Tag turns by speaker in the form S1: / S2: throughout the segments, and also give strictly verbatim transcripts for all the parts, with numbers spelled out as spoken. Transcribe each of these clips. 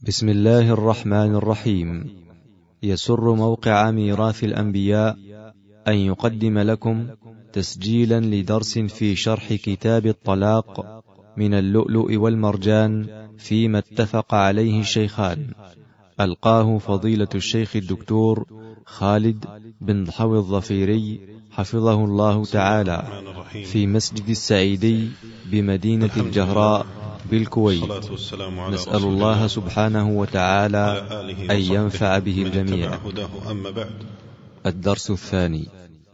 S1: بسم الله الرحمن الرحيم. يسر موقع ميراث الأنبياء أن يقدم لكم تسجيلا لدرس في شرح كتاب الطلاق من اللؤلؤ والمرجان فيما اتفق عليه الشيخان، ألقاه فضيلة الشيخ الدكتور خالد بن ضحوي الظفيري حفظه الله تعالى في مسجد السعيدي بمدينة الجهراء بالكويت. نسأل الله سبحانه وتعالى أن ينفع به الجميع. الدرس الثاني.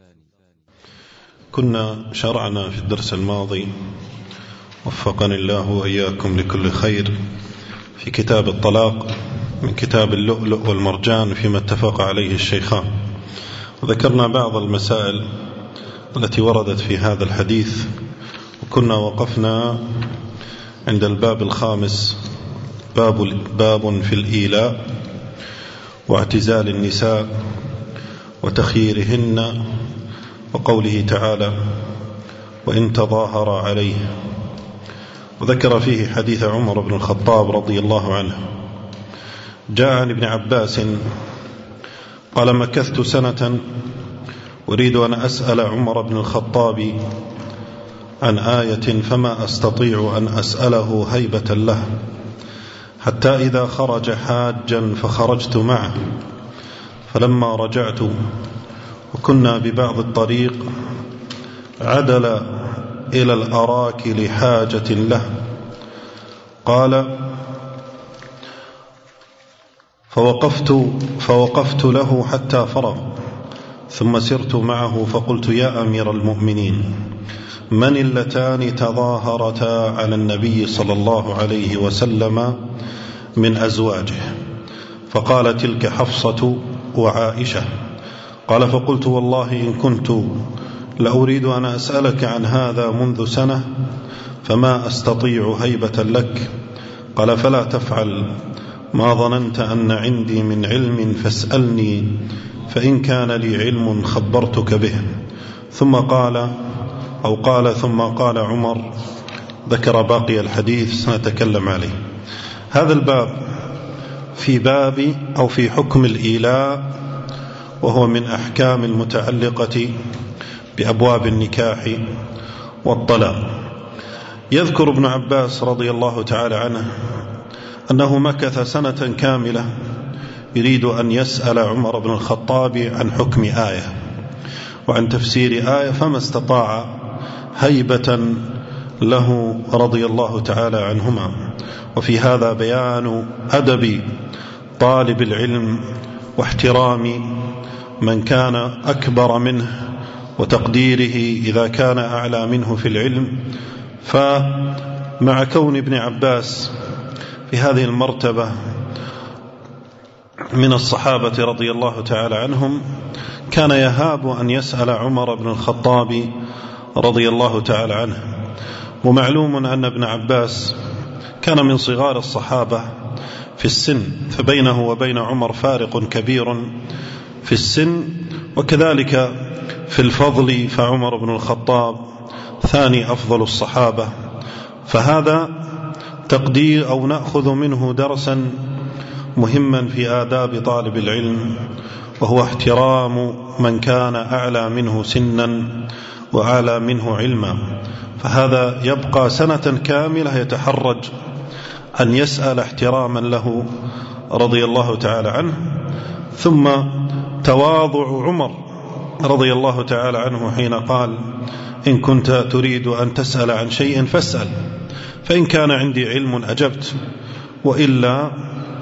S2: كنا شرعنا في الدرس الماضي وفقني الله وإياكم لكل خير في كتاب الطلاق من كتاب اللؤلؤ والمرجان فيما اتفق عليه الشيخان، وذكرنا بعض المسائل التي وردت في هذا الحديث، وكنا وقفنا عند الباب الخامس، باب, باب في الإيلاء واعتزال النساء وتخييرهن، وقوله تعالى وإن تظاهر عليه، وذكر فيه حديث عمر بن الخطاب رضي الله عنه. جاء عن ابن عباس قال مكثت سنة أريد أن أسأل عمر بن الخطاب عن آية فما أستطيع أن أسأله هيبة له، حتى إذا خرج حاجا فخرجت معه، فلما رجعت وكنا ببعض الطريق عدل إلى الأراك لحاجة له، قال فوقفت, فوقفت له حتى فرغ، ثم سرت معه فقلت يا أمير المؤمنين من اللتان تظاهرتا على النبي صلى الله عليه وسلم من أزواجه؟ فقال تلك حفصة وعائشة. قال فقلت والله إن كنت لأريد أن أسألك عن هذا منذ سنة فما أستطيع هيبة لك. قال فلا تفعل ما ظننت أن عندي من علم فاسألني فإن كان لي علم خبرتك به. ثم قال أو قال ثم قال عمر، ذكر باقي الحديث سنتكلم عليه. هذا الباب في باب أو في حكم الإيلاء، وهو من أحكام المتعلقة بأبواب النكاح والطلاق. يذكر ابن عباس رضي الله تعالى عنه أنه مكث سنة كاملة يريد أن يسأل عمر بن الخطاب عن حكم آية وعن تفسير آية، فما استطاع هيبة له رضي الله تعالى عنهما. وفي هذا بيان أدب طالب العلم واحترام من كان أكبر منه وتقديره إذا كان أعلى منه في العلم. فمع كون ابن عباس في هذه المرتبة من الصحابة رضي الله تعالى عنهم، كان يهاب أن يسأل عمر بن الخطاب رضي الله تعالى عنه. ومعلوم أن ابن عباس كان من صغار الصحابة في السن، فبينه وبين عمر فارق كبير في السن، وكذلك في الفضل، فعمر بن الخطاب ثاني أفضل الصحابة. فهذا تقدير أو نأخذ منه درسا مهما في آداب طالب العلم، وهو احترام من كان أعلى منه سنا وأعلى منه علما. فهذا يبقى سنة كاملة يتحرج أن يسأل احتراما له رضي الله تعالى عنه. ثم تواضع عمر رضي الله تعالى عنه حين قال إن كنت تريد أن تسأل عن شيء فاسأل، فإن كان عندي علم أجبت، وإلا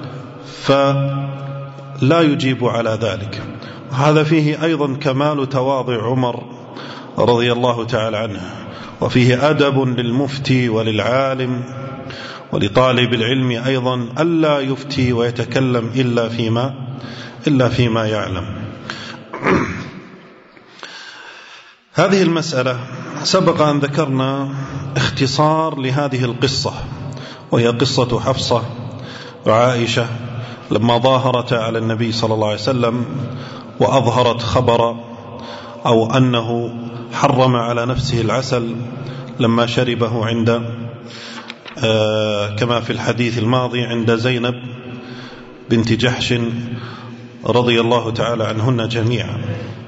S2: فلا يجيب على ذلك. وهذا فيه أيضا كمال تواضع عمر رضي الله تعالى عنه، وفيه أدب للمفتي وللعالم ولطالب العلم أيضا ألا يفتي ويتكلم إلا فيما إلا فيما يعلم. هذه المسألة سبق أن ذكرنا اختصار لهذه القصة، وهي قصة حفصة وعائشة لما ظاهرت على النبي صلى الله عليه وسلم وأظهرت خبر أو أنه حرم على نفسه العسل لما شربه عند آه كما في الحديث الماضي عند زينب بنت جحش رضي الله تعالى عنهن جميعا.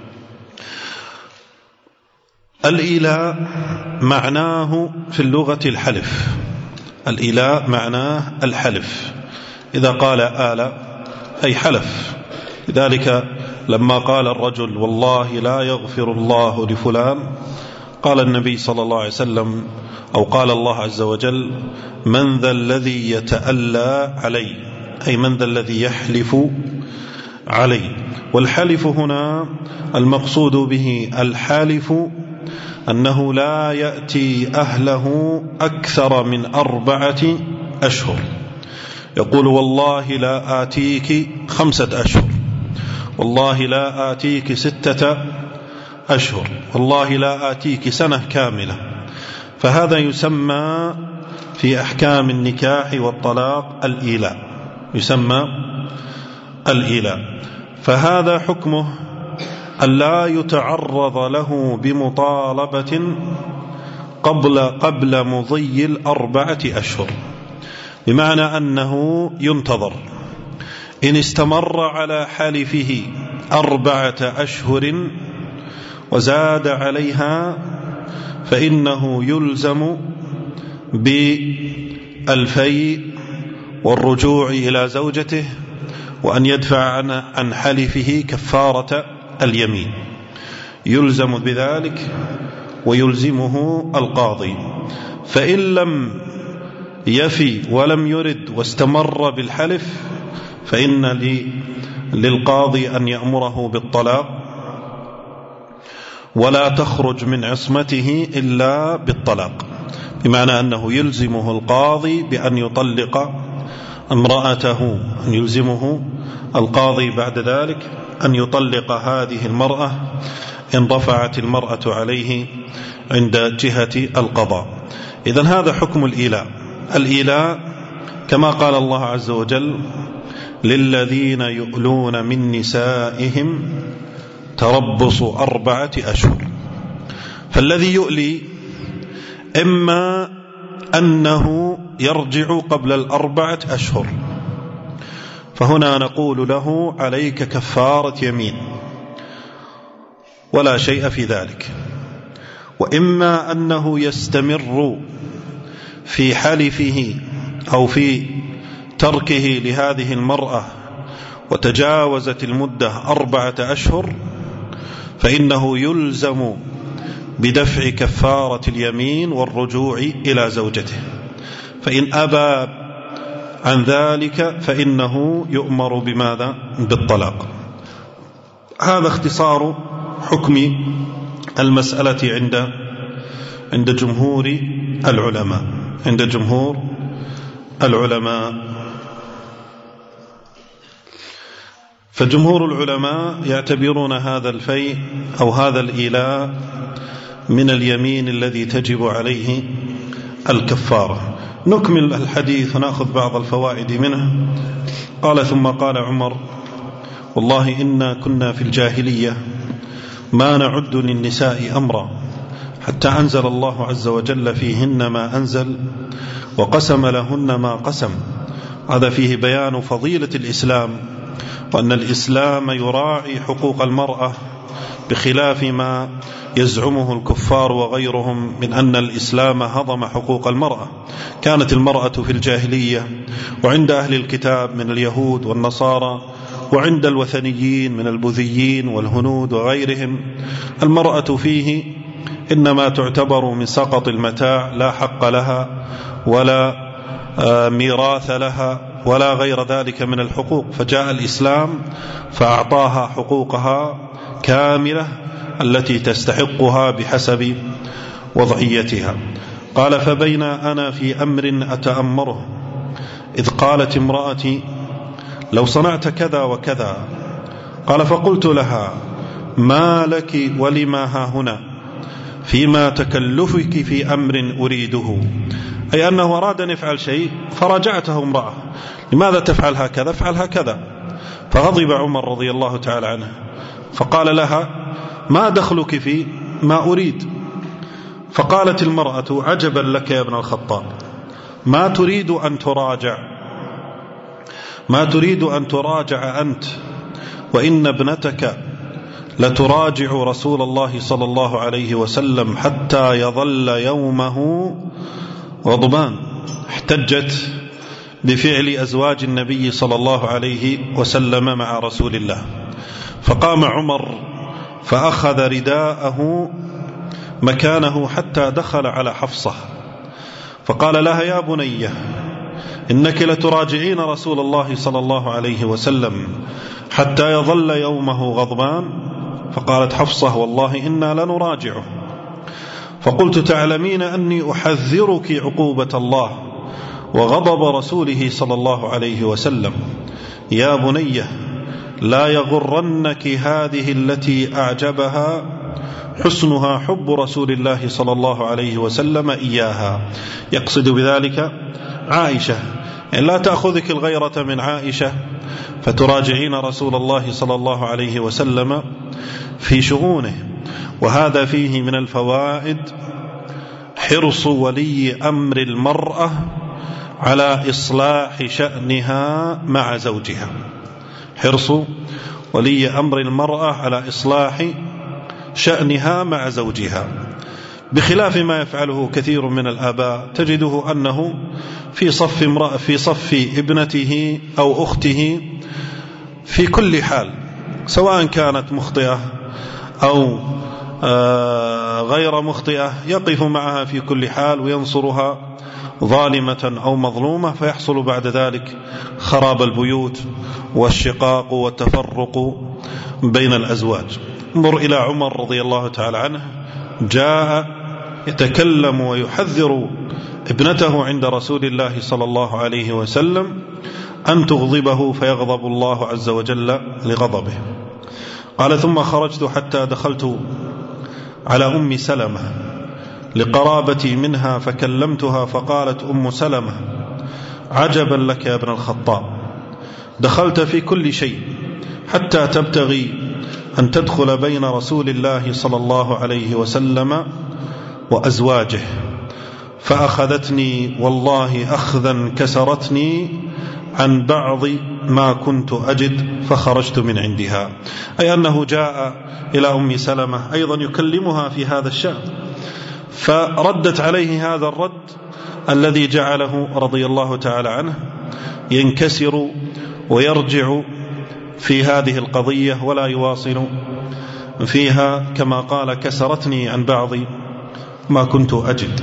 S2: الإيلاء معناه في اللغة الحلف، الإيلاء معناه الحلف، إذا قال آل أي حلف. لذلك لما قال الرجل والله لا يغفر الله لفلان، قال النبي صلى الله عليه وسلم أو قال الله عز وجل من ذا الذي يتألى علي، أي من ذا الذي يحلف علي. والحلف هنا المقصود به الحالف أنه لا يأتي أهله أكثر من أربعة أشهر، يقول والله لا آتيك خمسة أشهر، والله لا آتيك ستة أشهر، والله لا آتيك سنة كاملة. فهذا يسمى في أحكام النكاح والطلاق الإيلاء، يسمى الإيلاء. فهذا حكمه أن لا يتعرض له بمطالبة قبل قبل مضي الأربعة أشهر، بمعنى أنه ينتظر. إن استمر على حلفه أربعة أشهر وزاد عليها فإنه يلزم بالفيء والرجوع إلى زوجته، وأن يدفع عن حلفه كفارة اليمين، يلزم بذلك ويلزمه القاضي. فإن لم يفي ولم يرد واستمر بالحلف فإن للقاضي أن يأمره بالطلاق، ولا تخرج من عصمته إلا بالطلاق، بمعنى أنه يلزمه القاضي بأن يطلق امرأته، أن يلزمه القاضي بعد ذلك أن يطلق هذه المرأة إن رفعت المرأة عليه عند جهة القضاء. إذن هذا حكم الإيلاء. الإيلاء كما قال الله عز وجل للذين يؤلون من نسائهم تربص أربعة أشهر. فالذي يؤلي إما أنه يرجع قبل الأربعة أشهر، فهنا نقول له عليك كفارة يمين ولا شيء في ذلك. وإما أنه يستمر في حلفه أو في تركه لهذه المرأة وتجاوزت المدة أربعة أشهر، فإنه يلزم بدفع كفارة اليمين والرجوع إلى زوجته. فإن أبى عن ذلك فإنه يؤمر بماذا؟ بالطلاق. هذا اختصار حكم المسألة عند عند جمهور العلماء عند جمهور العلماء فجمهور العلماء يعتبرون هذا الفيء أو هذا الإيلاء من اليمين الذي تجب عليه الكفارة. نكمل الحديث ونأخذ بعض الفوائد منه. قال ثم قال عمر والله إنا كنا في الجاهلية ما نعد للنساء أمرا حتى أنزل الله عز وجل فيهن ما أنزل وقسم لهن ما قسم. هذا فيه بيان فضيلة الإسلام، وأن الإسلام يراعي حقوق المرأة بخلاف ما يزعمه الكفار وغيرهم من أن الإسلام هضم حقوق المرأة. كانت المرأة في الجاهلية وعند أهل الكتاب من اليهود والنصارى وعند الوثنيين من البوذيين والهنود وغيرهم المرأة فيه إنما تعتبر من سقط المتاع، لا حق لها ولا ميراث لها ولا غير ذلك من الحقوق. فجاء الإسلام فأعطاها حقوقها كاملة التي تستحقها بحسب وضعيتها. قال فبين أنا في أمر أتأمره إذ قالت امرأتي لو صنعت كذا وكذا. قال فقلت لها ما لك ولما ها هنا فيما تكلفك في أمر أريده، أي أنه أراد أن يفعل شيء فرجعته امرأة لماذا تفعل هكذا؟ افعل هكذا. فغضب عمر رضي الله تعالى عنه فقال لها ما دخلك في ما أريد؟ فقالت المرأة عجبا لك يا ابن الخطاب ما تريد أن تراجع ما تريد أن تراجع أنت وإن ابنتك لتراجع رسول الله صلى الله عليه وسلم حتى يظل يومه غضبان. احتجت بفعل أزواج النبي صلى الله عليه وسلم مع رسول الله، فقام عمر فأخذ رداءه مكانه حتى دخل على حفصة فقال لها: يا بنية، إنك لتراجعين رسول الله صلى الله عليه وسلم حتى يظل يومه غضبان. فقالت حفصة: والله إنا لنراجعه. فقلت: تعلمين أني أحذرك عقوبة الله وغضب رسوله صلى الله عليه وسلم. يا بنية، لا يغرنك هذه التي أعجبها حسنها حب رسول الله صلى الله عليه وسلم إياها. يقصد بذلك عائشة، يعني لا تأخذك الغيرة من عائشة فتراجعين رسول الله صلى الله عليه وسلم في شؤونه. وهذا فيه من الفوائد حرص ولي أمر المرأة على إصلاح شأنها مع زوجها. حرص ولي أمر المرأة على إصلاح شأنها مع زوجها، بخلاف ما يفعله كثير من الآباء، تجده أنه في صف امرأة في صف ابنته أو أخته في كل حال، سواء كانت مخطئة أو غير مخطئة، يقف معها في كل حال وينصرها ظالمة أو مظلومة، فيحصل بعد ذلك خراب البيوت والشقاق والتفرق بين الأزواج. انظر إلى عمر رضي الله تعالى عنه، جاء يتكلم ويحذر ابنته عند رسول الله صلى الله عليه وسلم أن تغضبه فيغضب الله عز وجل لغضبه. قال: ثم خرجت حتى دخلت على أم سلمة لقرابتي منها فكلمتها، فقالت أم سلمة: عجبا لك يا ابن الخطاب، دخلت في كل شيء حتى تبتغي أن تدخل بين رسول الله صلى الله عليه وسلم وأزواجه، فأخذتني والله أخذا كسرتني عن بعض ما كنت أجد فخرجت من عندها. أي أنه جاء إلى أم سلمة أيضا يكلمها في هذا الشأن، فردت عليه هذا الرد الذي جعله رضي الله تعالى عنه ينكسر ويرجع في هذه القضية ولا يواصل فيها، كما قال: كسرتني عن بعض ما كنت أجد.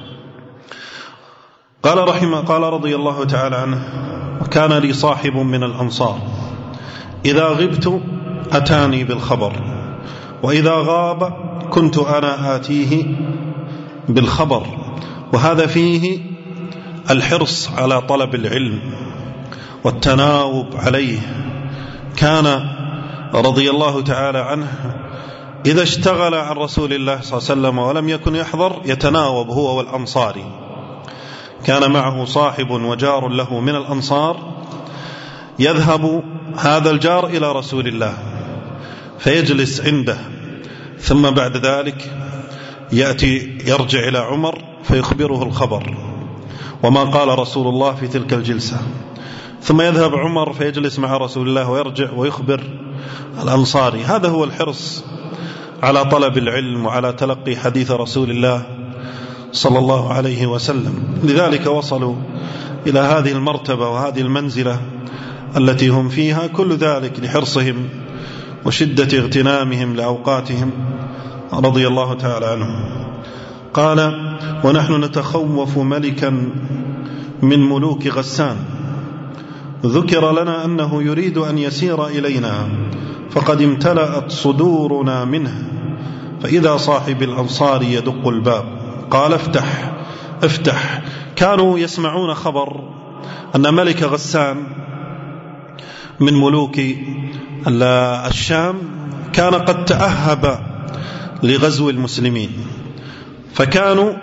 S2: قال رحمه قال رضي الله تعالى عنه: وكان لي صاحب من الأنصار إذا غبت أتاني بالخبر، وإذا غاب كنت أنا آتيه بالخبر. وهذا فيه الحرص على طلب العلم والتناوب عليه. كان رضي الله تعالى عنه إذا اشتغل عن رسول الله صلى الله عليه وسلم ولم يكن يحضر يتناوب هو والأنصاري. كان معه صاحب وجار له من الأنصار، يذهب هذا الجار إلى رسول الله فيجلس عنده، ثم بعد ذلك يأتي يرجع إلى عمر فيخبره الخبر وما قال رسول الله في تلك الجلسة، ثم يذهب عمر فيجلس مع رسول الله ويرجع ويخبر الأنصاري. هذا هو الحرص على طلب العلم وعلى تلقي حديث رسول الله صلى الله عليه وسلم. لذلك وصلوا إلى هذه المرتبة وهذه المنزلة التي هم فيها، كل ذلك لحرصهم وشدة اغتنامهم لأوقاتهم رضي الله تعالى عنهم. قال: ونحن نتخوف ملكا من ملوك غسان، ذكر لنا أنه يريد أن يسير إلينا فقد امتلأت صدورنا منه، فإذا صاحب الأنصار يدق الباب قال: افتح افتح. كانوا يسمعون خبر أن ملك غسان من ملوك الشام كان قد تأهب لغزو المسلمين، فكانوا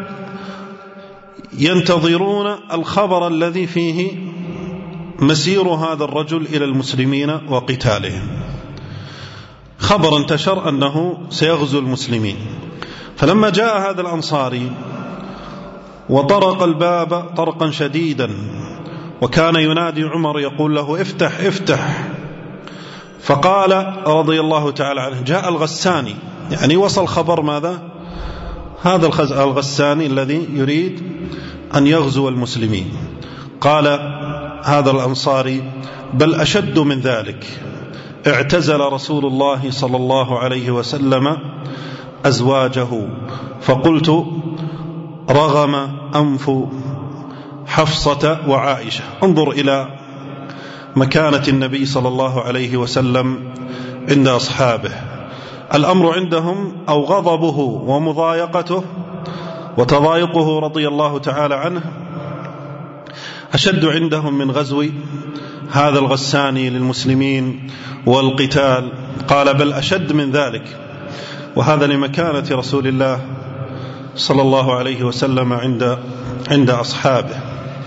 S2: ينتظرون الخبر الذي فيه مسير هذا الرجل إلى المسلمين وقتالهم. خبر انتشر أنه سيغزو المسلمين، فلما جاء هذا الأنصاري وطرق الباب طرقا شديدا وكان ينادي عمر يقول له افتح افتح. فقال رضي الله تعالى عنه جاء الغساني، يعني وصل خبر ماذا؟ هذا الغساني الذي يريد أن يغزو المسلمين. قال هذا الأنصاري بل أشد من ذلك، اعتزل رسول الله صلى الله عليه وسلم أزواجه. فقلت رغم أنف حفصة وعائشة. انظر إلى مكانة النبي صلى الله عليه وسلم عند أصحابه، الأمر عندهم أو غضبه ومضايقته وتضايقه رضي الله تعالى عنه أشد عندهم من غزو هذا الغساني للمسلمين والقتال. قال بل أشد من ذلك، وهذا لمكانة رسول الله صلى الله عليه وسلم عند عند أصحابه.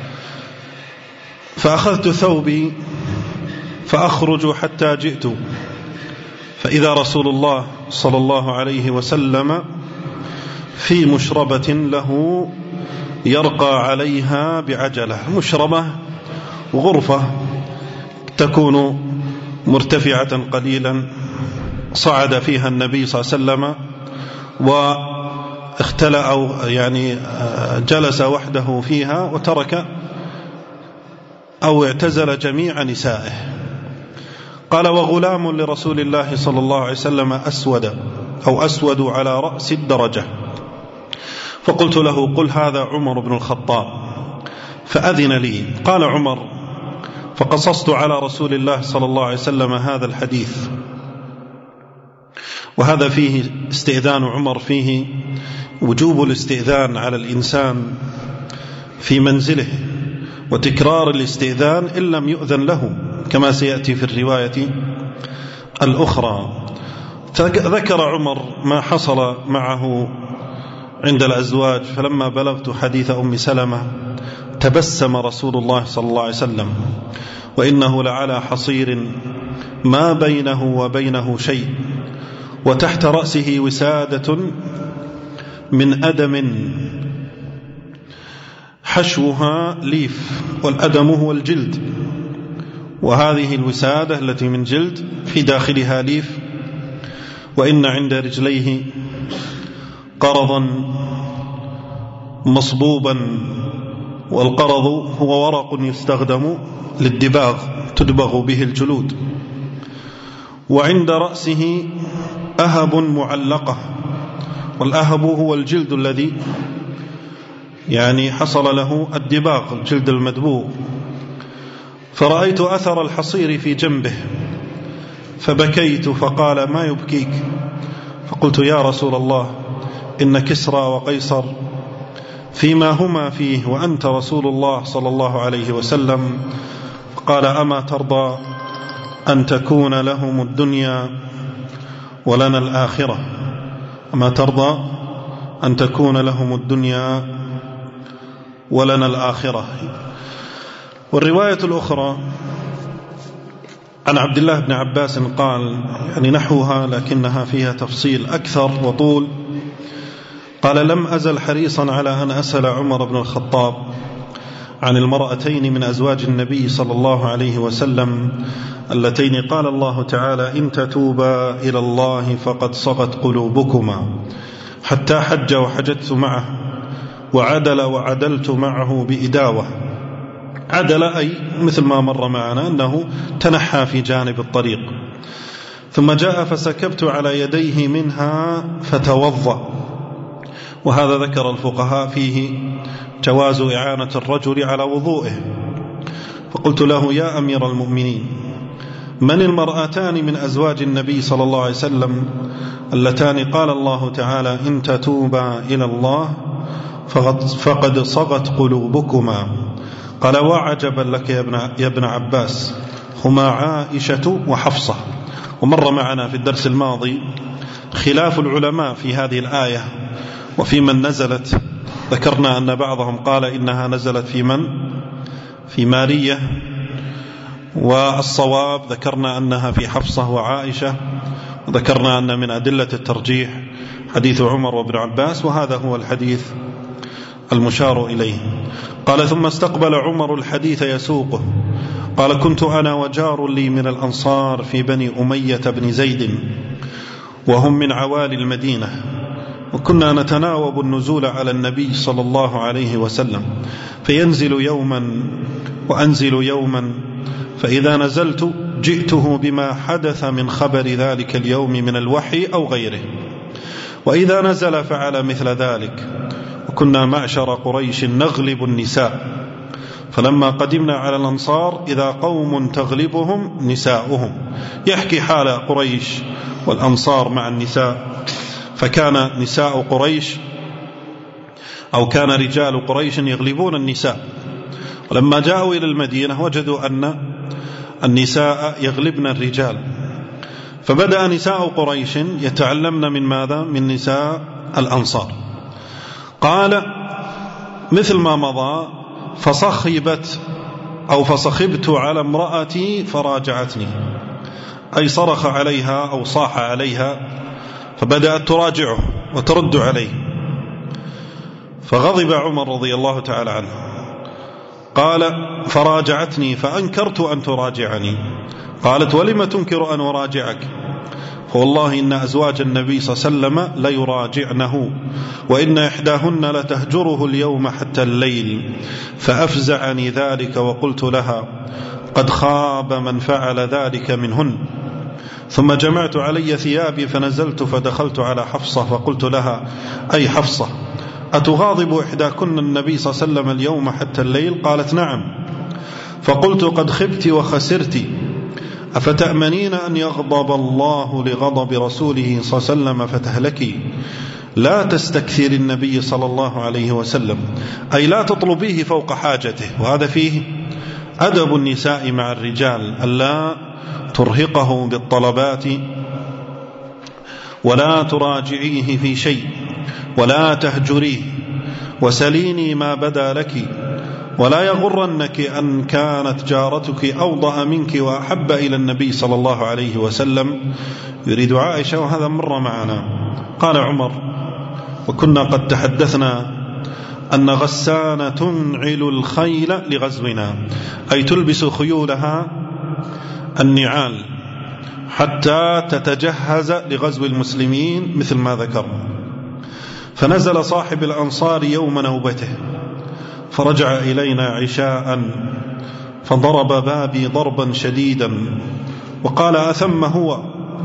S2: فأخذت ثوبي فأخرج حتى جئت فإذا رسول الله صلى الله عليه وسلم في مشربة له يرقى عليها بعجلة. مشربة غرفة تكون مرتفعة قليلا، صعد فيها النبي صلى الله عليه وسلم واختلأ أو يعني جلس وحده فيها وترك أو اعتزل جميع نسائه. قال وغلام لرسول الله صلى الله عليه وسلم أسود أو أسود على رأس الدرجة. فقلت له قل هذا عمر بن الخطاب، فأذن لي. قال عمر فقصصت على رسول الله صلى الله عليه وسلم هذا الحديث. وهذا فيه استئذان عمر، فيه وجوب الاستئذان على الإنسان في منزله وتكرار الاستئذان إن لم يؤذن له، كما سيأتي في الرواية الأخرى. ذكر عمر ما حصل معه عند الأزواج. فلما بلغت حديث أم سلمة تبسم رسول الله صلى الله عليه وسلم وإنه لعلى حصير ما بينه وبينه شيء، وتحت رأسه وسادة من أدم حشوها ليف، والأدم هو الجلد، وهذه الوسادة التي من جلد في داخلها ليف. وإن عند رجليه قرضا مصبوبا، والقرض هو ورق يستخدم للدباغ تدبغ به الجلود. وعند رأسه أهب معلقة، والأهب هو الجلد الذي يعني حصل له الدباغ، الجلد المدبوغ. فرأيت أثر الحصير في جنبه فبكيت. فقال ما يبكيك؟ فقلت يا رسول الله إن كسرى وقيصر فيما هما فيه وأنت رسول الله صلى الله عليه وسلم. قال أما ترضى أن تكون لهم الدنيا ولنا الآخرة؟ أما ترضى أن تكون لهم الدنيا ولنا الآخرة؟ والرواية الأخرى عن عبد الله بن عباس قال يعني نحوها لكنها فيها تفصيل أكثر وطول. قال لم أزل حريصا على أن أسأل عمر بن الخطاب عن المرأتين من أزواج النبي صلى الله عليه وسلم اللتين قال الله تعالى إن تتوبا إلى الله فقد صغت قلوبكما، حتى حج وحججت معه، وعدل وعدلت معه بإداوة. عدل أي مثل ما مر معنا أنه تنحى في جانب الطريق، ثم جاء فسكبت على يديه منها فتوضأ. وهذا ذكر الفقهاء فيه جواز إعانة الرجل على وضوئه. فقلت له يا أمير المؤمنين من المرأتان من أزواج النبي صلى الله عليه وسلم اللتان قال الله تعالى إن تتوبا إلى الله فقد صغت قلوبكما؟ قال وعجبا لك يا ابن, يا ابن عباس، هما عائشة وحفصة. ومر معنا في الدرس الماضي خلاف العلماء في هذه الآية وفي من نزلت. ذكرنا أن بعضهم قال إنها نزلت في من في مارية، والصواب ذكرنا أنها في حفصة وعائشة، وذكرنا أن من أدلة الترجيح حديث عمر وابن عباس، وهذا هو الحديث المشار إليه. قال ثم استقبل عمر الحديث يسوقه. قال كنت أنا وجار لي من الأنصار في بني أمية بن زيد وهم من عوالي المدينة، وكنا نتناوب النزول على النبي صلى الله عليه وسلم، فينزل يوما وأنزل يوما، فإذا نزلت جئته بما حدث من خبر ذلك اليوم من الوحي أو غيره، وإذا نزل فعل مثل ذلك. وكنا معشر قريش نغلب النساء، فلما قدمنا على الأنصار إذا قوم تغلبهم نساؤهم، يحكي حال قريش والأنصار مع النساء. فكان نساء قريش أو كان رجال قريش يغلبون النساء، ولما جاءوا إلى المدينة وجدوا أن النساء يغلبن الرجال، فبدأ نساء قريش يتعلمن من ماذا؟ من نساء الأنصار. قال مثل ما مضى فصخبت أو فصخبت على امرأتي فراجعتني، أي صرخ عليها أو صاح عليها، فبدأت تراجعه وترد عليه، فغضب عمر رضي الله تعالى عنه. قال فراجعتني فأنكرت أن تراجعني. قالت ولم تنكر أن أراجعك؟ فوالله إن أزواج النبي صلى الله عليه وسلم ليراجعنه، وإن إحداهن لتهجره اليوم حتى الليل. فأفزعني ذلك وقلت لها قد خاب من فعل ذلك منهن. ثم جمعت علي ثيابي فنزلت فدخلت على حفصة فقلت لها أي حفصة أتغاضب إحداكن النبي صلى الله عليه وسلم اليوم حتى الليل؟ قالت نعم. فقلت قد خبت وخسرت، أفتأمنين أن يغضب الله لغضب رسوله صلى الله عليه وسلم فتهلكي؟ لا تستكثر النبي صلى الله عليه وسلم، أي لا تطلبيه فوق حاجته. وهذا فيه أدب النساء مع الرجال، ألا ترهقه بالطلبات ولا تراجعيه في شيء ولا تهجريه، وسليني ما بدا لك، ولا يغرنك أن كانت جارتك أوضأ منك وأحب إلى النبي صلى الله عليه وسلم. يريد عائشة، وهذا مر معنا. قال عمر وكنا قد تحدثنا أن غسان تنعل الخيل لغزونا، أي تلبس خيولها النعال حتى تتجهز لغزو المسلمين مثل ما ذكرنا. فنزل صاحب الأنصار يوم نوبته فرجع إلينا عشاء فضرب بابي ضربا شديدا وقال أثم هو؟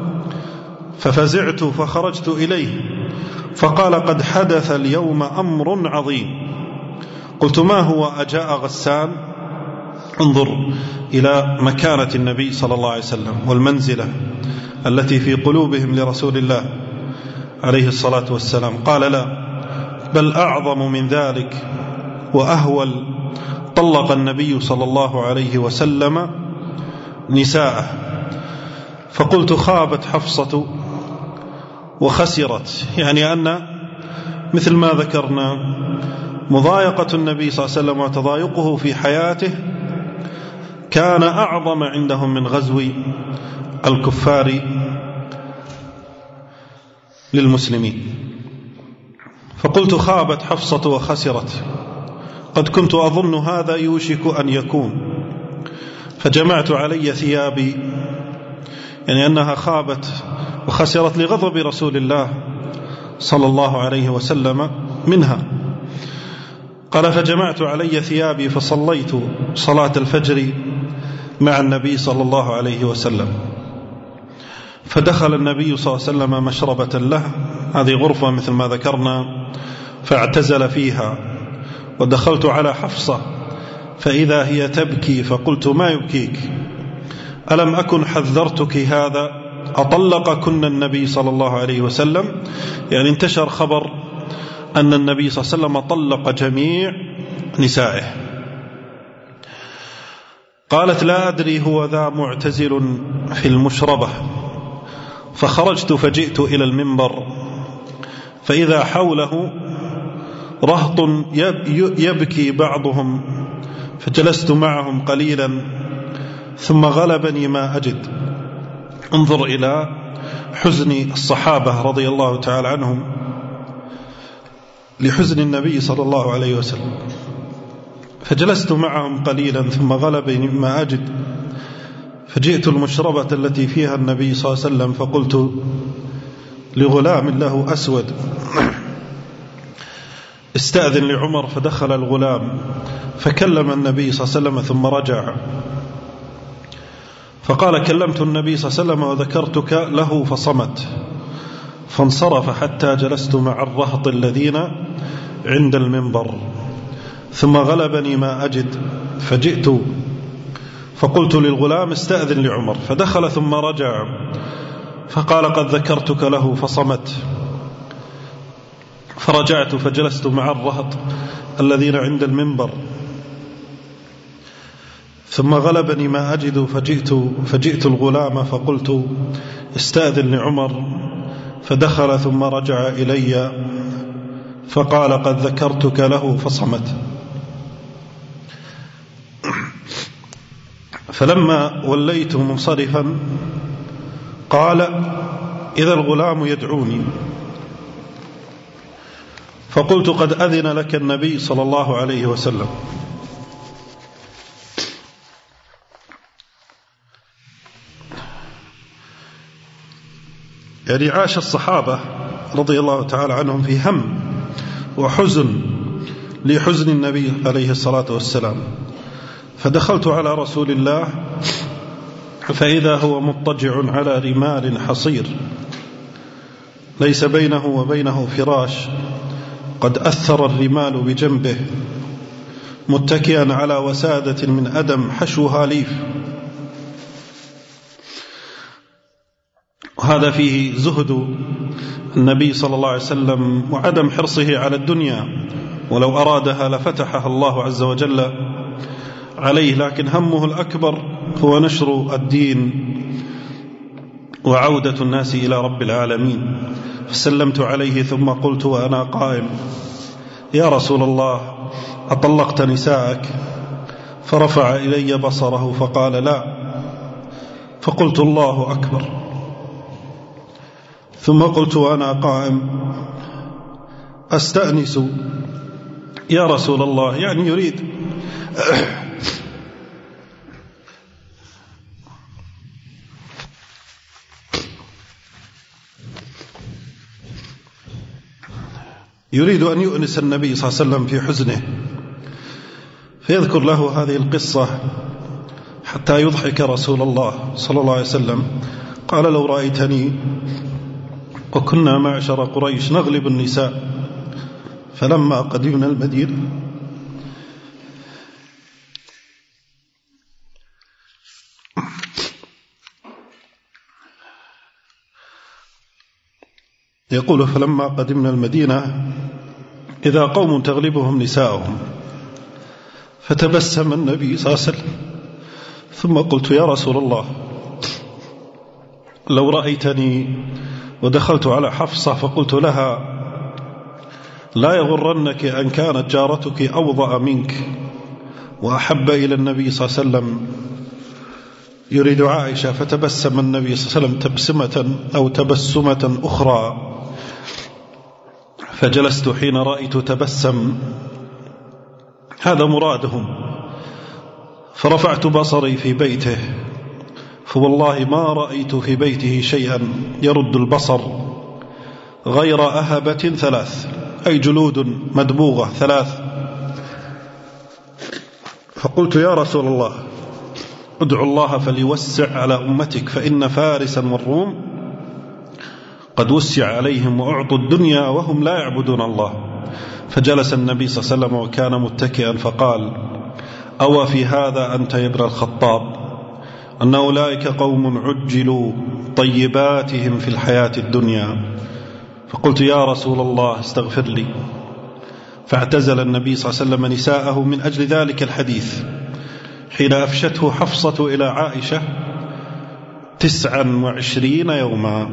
S2: ففزعت فخرجت إليه فقال قد حدث اليوم أمر عظيم. قلت ما هو؟ أجاء غسان. انظر إلى مكانة النبي صلى الله عليه وسلم والمنزلة التي في قلوبهم لرسول الله عليه الصلاة والسلام. قال لا، بل أعظم من ذلك وأهول. طلق النبي صلى الله عليه وسلم نساءه. فقلت خابت حفصة وخسرت، يعني أن مثل ما ذكرنا مضايقة النبي صلى الله عليه وسلم وتضايقه في حياته كان أعظم عندهم من غزو الكفار للمسلمين. فقلت خابت حفصة وخسرت، قد كنت أظن هذا يوشك أن يكون. فجمعت علي ثيابي، يعني أنها خابت وخسرت لغضب رسول الله صلى الله عليه وسلم منها. قال فجمعت علي ثيابي فصليت صلاة الفجر مع النبي صلى الله عليه وسلم. فدخل النبي صلى الله عليه وسلم مشربة له، هذه غرفة مثل ما ذكرنا، فاعتزل فيها. ودخلت على حفصة فإذا هي تبكي، فقلت ما يبكيك؟ ألم أكن حذرتك هذا؟ أطلقكن النبي صلى الله عليه وسلم؟ يعني انتشر خبر أن النبي صلى الله عليه وسلم طلق جميع نسائه. قالت لا أدري هو ذا معتزل في المشربة. فخرجت فجئت إلى المنبر فإذا حوله رهط يبكي بعضهم، فجلست معهم قليلا ثم غلبني ما أجد. انظر إلى حزن الصحابة رضي الله تعالى عنهم لحزن النبي صلى الله عليه وسلم، فجلست معهم قليلا ثم غلبني ما أجد، فجئت المشربة التي فيها النبي صلى الله عليه وسلم، فقلت لغلام له أسود استأذن لعمر، فدخل الغلام فكلم النبي صلى الله عليه وسلم ثم رجع، فقال كلمت النبي صلى الله عليه وسلم وذكرتك له فصمت، فانصرف حتى جلست مع الرهط الذين عند المنبر، ثم غلبني ما أجد، فجئت فقلت للغلام استأذن لعمر، فدخل ثم رجع، فقال قد ذكرتك له فصمت، فرجعت فجلست مع الرهط الذين عند المنبر، ثم غلبني ما أجد، فجئت, فجئت الغلام فقلت استأذن لعمر، فدخل ثم رجع إلي، فقال قد ذكرتك له فصمت. فلما وليت منصرفا قال إذا الغلام يدعوني، فقلت قد أذن لك النبي صلى الله عليه وسلم. يعني عاش الصحابة رضي الله تعالى عنهم في هم وحزن لحزن النبي عليه الصلاة والسلام، فدخلت على رسول الله فإذا هو مضطجع على رمال حصير ليس بينه وبينه فراش، قد أثر الرمال بجنبه، متكئا على وسادة من أدم حشوها ليف. وهذا فيه زهد النبي صلى الله عليه وسلم وعدم حرصه على الدنيا، ولو أرادها لفتحها الله عز وجل عليه، لكن همه الأكبر هو نشر الدين وعودة الناس إلى رب العالمين. فسلمت عليه ثم قلت وأنا قائم يا رسول الله أطلقت نساءك؟ فرفع إلي بصره فقال لا، فقلت الله أكبر، ثم قلت وأنا قائم أستأنس يا رسول الله، يعني يريد يريد أن يؤنس النبي صلى الله عليه وسلم في حزنه، فيذكر له هذه القصة حتى يضحك رسول الله صلى الله عليه وسلم. قال لو رأيتني وكنا معشر قريش نغلب النساء، فلما قدمنا المدينة يقول فلما قدمنا المدينة إذا قوم تغلبهم نساءهم، فتبسم النبي صلى الله عليه وسلم، ثم قلت يا رسول الله لو رأيتني ودخلت على حفصة فقلت لها لا يغرنك أن كانت جارتك أوضأ منك وأحب إلى النبي صلى الله عليه وسلم، يريد عائشة، فتبسم النبي صلى الله عليه وسلم تبسمة أو تبسمة أخرى، فجلست حين رأيت تبسم، هذا مرادهم، فرفعت بصري في بيته، فوالله ما رأيت في بيته شيئا يرد البصر غير أهبة ثلاث، أي جلود مدبوغة ثلاث. فقلت يا رسول الله ادعو الله فليوسع على أمتك، فإن فارسا والروم قد وسع عليهم وأعطوا الدنيا وهم لا يعبدون الله. فجلس النبي صلى الله عليه وسلم وكان متكئا، فقال أو في هذا أنت يا ابن الخطاب أن أولئك قوم عجلوا طيباتهم في الحياة الدنيا. فقلت يا رسول الله استغفر لي، فاعتزل النبي صلى الله عليه وسلم نساءه من أجل ذلك الحديث، حين أفشته حفصة إلى عائشة تسعا وعشرين يوما،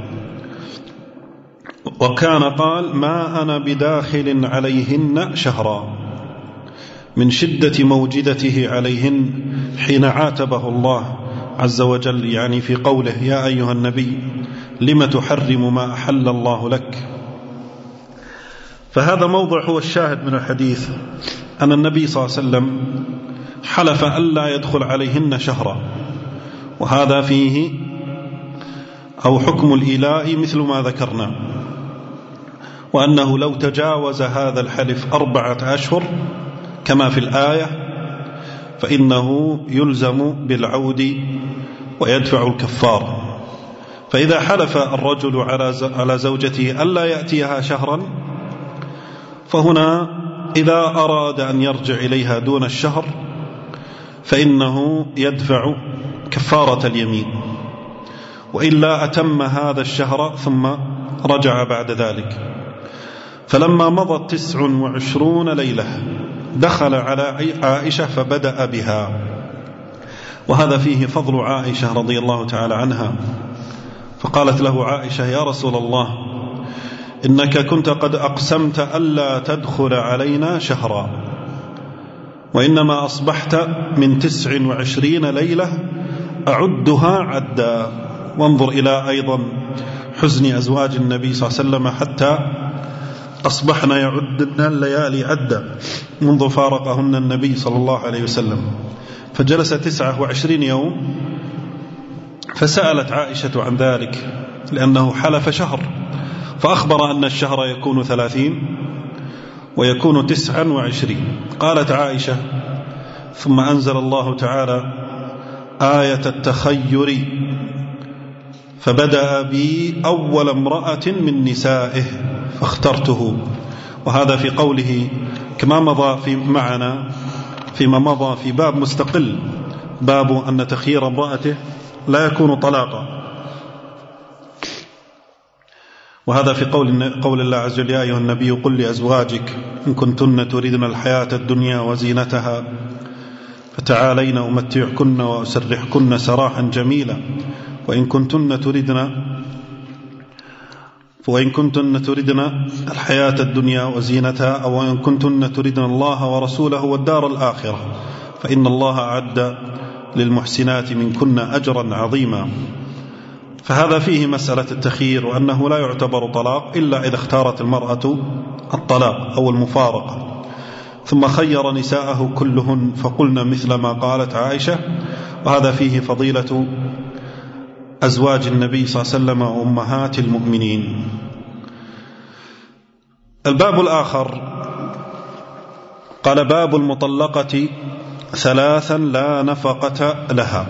S2: وكان قال ما أنا بداخل عليهن شهرا، من شدة موجدته عليهن حين عاتبه الله عز وجل، يعني في قوله يا أيها النبي لم تحرم ما أحل الله لك. فهذا موضع هو الشاهد من الحديث، أن النبي صلى الله عليه وسلم حلف ألا يدخل عليهن شهرا، وهذا فيه أو حكم الإيلاء مثل ما ذكرنا، وأنه لو تجاوز هذا الحلف أربعة أشهر كما في الآية فإنه يلزم بالعود ويدفع الكفارة. فإذا حلف الرجل على زوجته ألا يأتيها شهرا، فهنا إذا أراد أن يرجع إليها دون الشهر فإنه يدفع كفارة اليمين، وإلا أتم هذا الشهر ثم رجع بعد ذلك. فلما مضت تسع وعشرون ليلة دخل على عائشة فبدأ بها، وهذا فيه فضل عائشة رضي الله تعالى عنها. فقالت له عائشة: يا رسول الله، إنك كنت قد أقسمت ألا تدخل علينا شهرا، وإنما أصبحت من تسع وعشرين ليلة أعدها عدا. وانظر إلى أيضا حزن أزواج النبي صلى الله عليه وسلم حتى أصبحنا يعدن الليالي عدا منذ فارقهن النبي صلى الله عليه وسلم. فجلس تسعة وعشرين يوم، فسألت عائشة عن ذلك لأنه حلف شهر، فأخبر أن الشهر يكون ثلاثين ويكون تسعا وعشرين. قالت عائشة: ثم أنزل الله تعالى آية التخير فبدأ بي أول امرأة من نسائه فاخترته. وهذا في قوله كما مضى في معنا فيما مضى في باب مستقل، باب أن تخيير امرأته لا يكون طلاقا. وهذا في قول, قول الله عز وجل: يا أيها النبي قل لأزواجك إن كنتن تريدن الحياة الدنيا وزينتها فتعالين أمتعكن وأسرحكن سراحا جميلا، وإن كنتن تريدن وإن كنتن تريدن الحياة الدنيا وزينتها أو إن كنتن تريدن الله ورسوله والدار الآخرة فإن الله أعد للمحسنات منكن أجرا عظيما. فهذا فيه مسألة التخيير، وأنه لا يعتبر طلاق إلا إذا اختارت المرأة الطلاق أو المفارقة. ثم خير نساءه كلهن فقلنا مثل ما قالت عائشة. وهذا فيه فضيلة أزواج النبي صلى الله عليه وسلم وأمهات المؤمنين. الباب الآخر قال: باب المطلقة ثلاثا لا نفقة لها.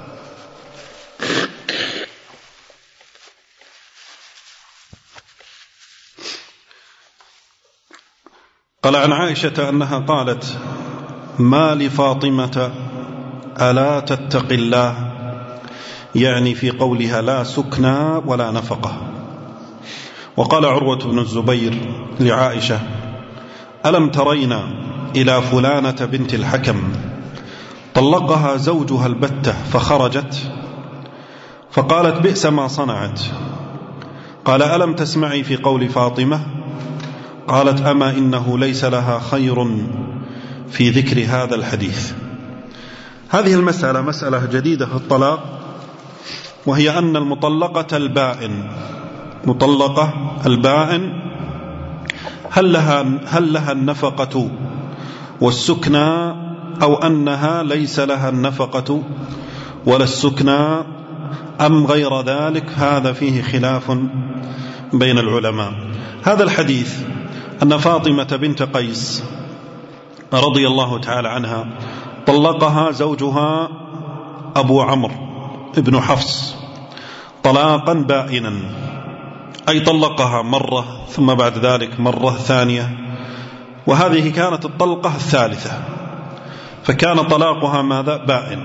S2: قال عن عائشة أنها قالت: ما لفاطمة ألا تتق الله، يعني في قولها لا سكنى ولا نفقة. وقال عروة بن الزبير لعائشة: ألم ترينا إلى فلانة بنت الحكم طلقها زوجها البتة فخرجت، فقالت بئس ما صنعت. قال: ألم تسمعي في قول فاطمة؟ قالت: أما إنه ليس لها خير في ذكر هذا الحديث. هذه المسألة مسألة جديدة في الطلاق، وهي أن المطلقة البائن مطلقة البائن هل لها, هل لها النفقة والسكنى، أو أنها ليس لها النفقة ولا السكنى، أم غير ذلك؟ هذا فيه خلاف بين العلماء. هذا الحديث أن فاطمة بنت قيس رضي الله تعالى عنها طلقها زوجها أبو عمرو ابن حفص طلاقا بائنا، أي طلقها مرة ثم بعد ذلك مرة ثانية، وهذه كانت الطلقة الثالثة، فكان طلاقها ماذا؟ بائن.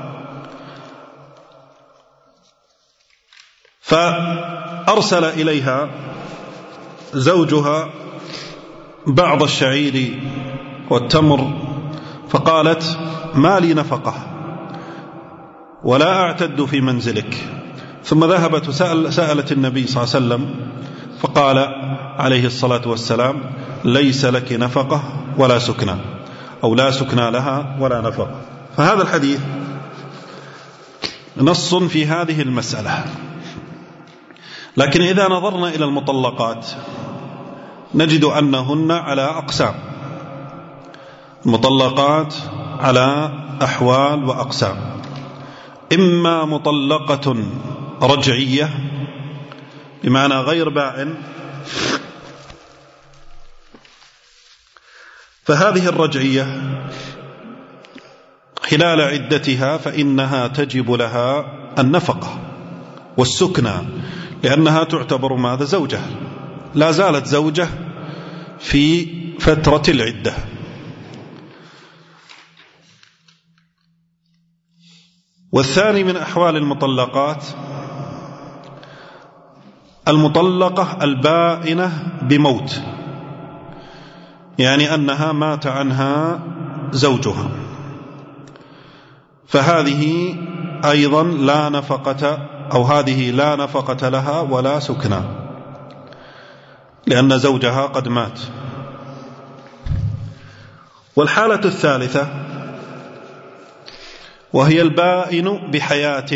S2: فأرسل إليها زوجها بعض الشعير والتمر، فقالت: ما لي نفقة ولا أعتد في منزلك. ثم ذهبت وسأل سألت النبي صلى الله عليه وسلم، فقال عليه الصلاة والسلام: ليس لك نفقة ولا سكنى، أو لا سكنى لها ولا نفقة. فهذا الحديث نص في هذه المسألة. لكن إذا نظرنا إلى المطلقات نجد أنهن على أقسام، المطلقات على أحوال وأقسام، إما مطلقة رجعية بمعنى غير باعن، فهذه الرجعية خلال عدتها فإنها تجب لها النفقة والسكنى، لأنها تعتبر ماذا؟ زوجة، لا زالت زوجة في فترة العدة. والثاني من أحوال المطلقات المطلقة البائنة بموت، يعني أنها مات عنها زوجها، فهذه أيضا لا نفقة، أو هذه لا نفقة لها ولا سكنى، لأن زوجها قد مات. والحالة الثالثة وهي البائن بحياة،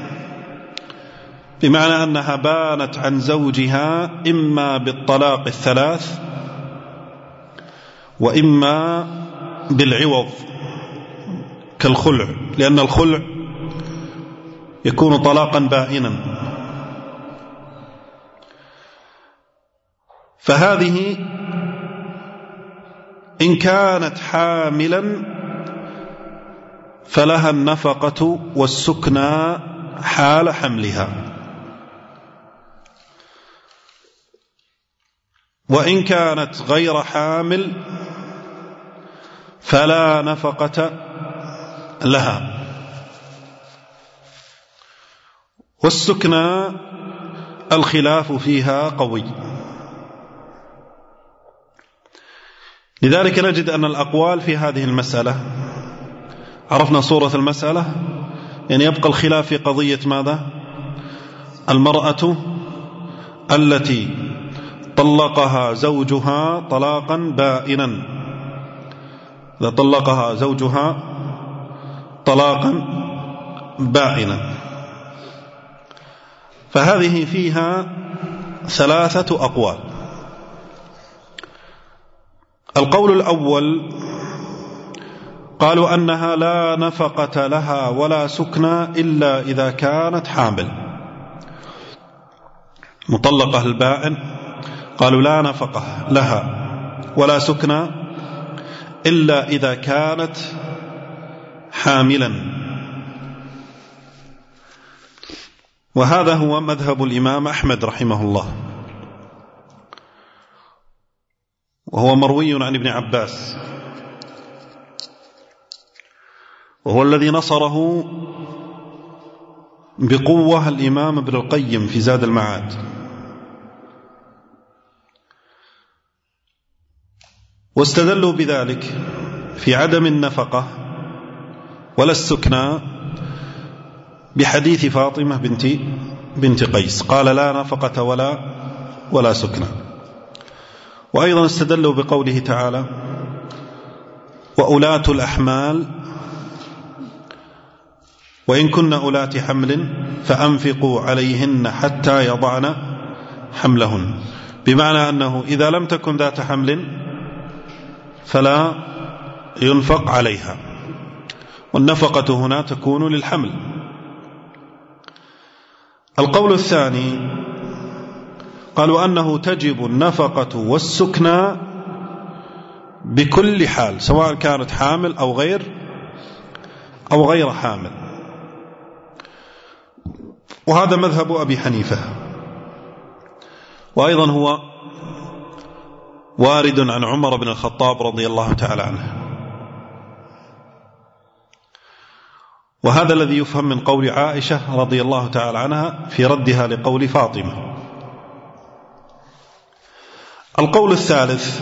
S2: بمعنى أنها بانت عن زوجها إما بالطلاق الثلاث وإما بالعوض كالخلع، لأن الخلع يكون طلاقا بائنا. فهذه إن كانت حاملا فلها النفقة والسكنى حال حملها، وإن كانت غير حامل فلا نفقة لها. والسكنى الخلاف فيها قوي، لذلك نجد أن الأقوال في هذه المسألة، عرفنا صورة المسألة، يعني يبقى الخلاف في قضية ماذا؟ المرأة التي طلقها زوجها طلاقا بائنا، إذا طلقها زوجها طلاقا بائنا، فهذه فيها ثلاثة أقوال. القول الأول قالوا أنها لا نفقة لها ولا سكنى إلا إذا كانت حامل. مطلقة البائن قالوا لا نفقة لها ولا سكنى إلا إذا كانت حاملا، وهذا هو مذهب الإمام أحمد رحمه الله، وهو مروي عن ابن عباس، وهو الذي نصره بقوة الإمام ابن القيم في زاد المعاد. واستدلوا بذلك في عدم النفقة ولا السكنى بحديث فاطمة بنت بنت قيس، قال لا نفقة ولا ولا سكنى. وأيضا استدلوا بقوله تعالى وأولاة الأحمال وإن كن أولات حمل فأنفقوا عليهن حتى يضعن حملهن، بمعنى أنه إذا لم تكن ذات حمل فلا ينفق عليها، والنفقة هنا تكون للحمل. القول الثاني قالوا أنه تجب النفقة والسكنى بكل حال، سواء كانت حامل أو غير أو غير حامل، وهذا مذهب أبي حنيفة، وأيضا هو وارد عن عمر بن الخطاب رضي الله تعالى عنه. وهذا الذي يفهم من قول عائشة رضي الله تعالى عنها في ردها لقول فاطمة. القول الثالث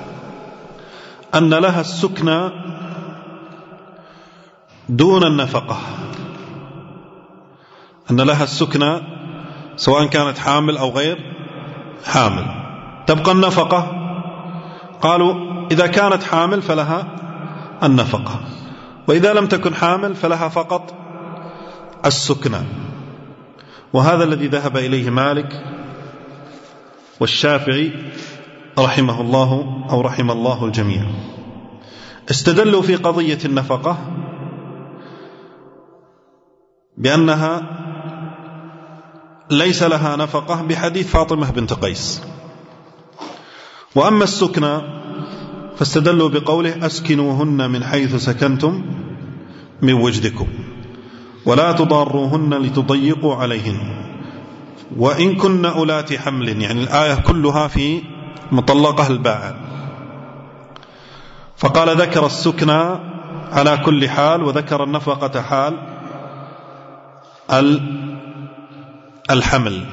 S2: أن لها السكنى دون النفقة، أن لها السكنى سواء كانت حامل أو غير حامل، تبقى النفقة. قالوا إذا كانت حامل فلها النفقة، وإذا لم تكن حامل فلها فقط السكنى، وهذا الذي ذهب إليه مالك والشافعي رحمه الله أو رحم الله الجميع استدلوا في قضية النفقة بأنها ليس لها نفقة بحديث فاطمة بنت قيس. وأما السكنى فاستدلوا بقوله أسكنوهن من حيث سكنتم من وجدكم ولا تضاروهن لتضيقوا عليهن وإن كن أولات حمل، يعني الآية كلها في مطلقة الباء. فقال ذكر السكنى على كل حال وذكر النفقة حال الحمل.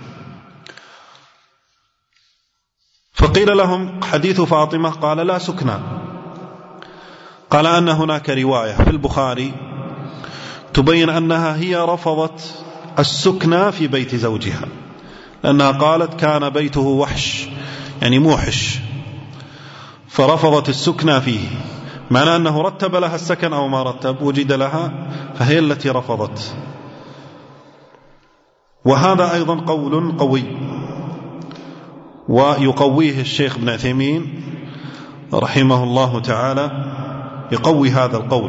S2: فقيل لهم حديث فاطمة، قال لا سكنى. قال أن هناك رواية في البخاري تبين أنها هي رفضت السكنى في بيت زوجها، لأنها قالت كان بيته وحش يعني موحش، فرفضت السكنى فيه، معنى أنه رتب لها السكن أو ما رتب وجد لها، فهي التي رفضت. وهذا أيضا قول قوي ويقويه الشيخ ابن عثيمين رحمه الله تعالى، يقوي هذا القول.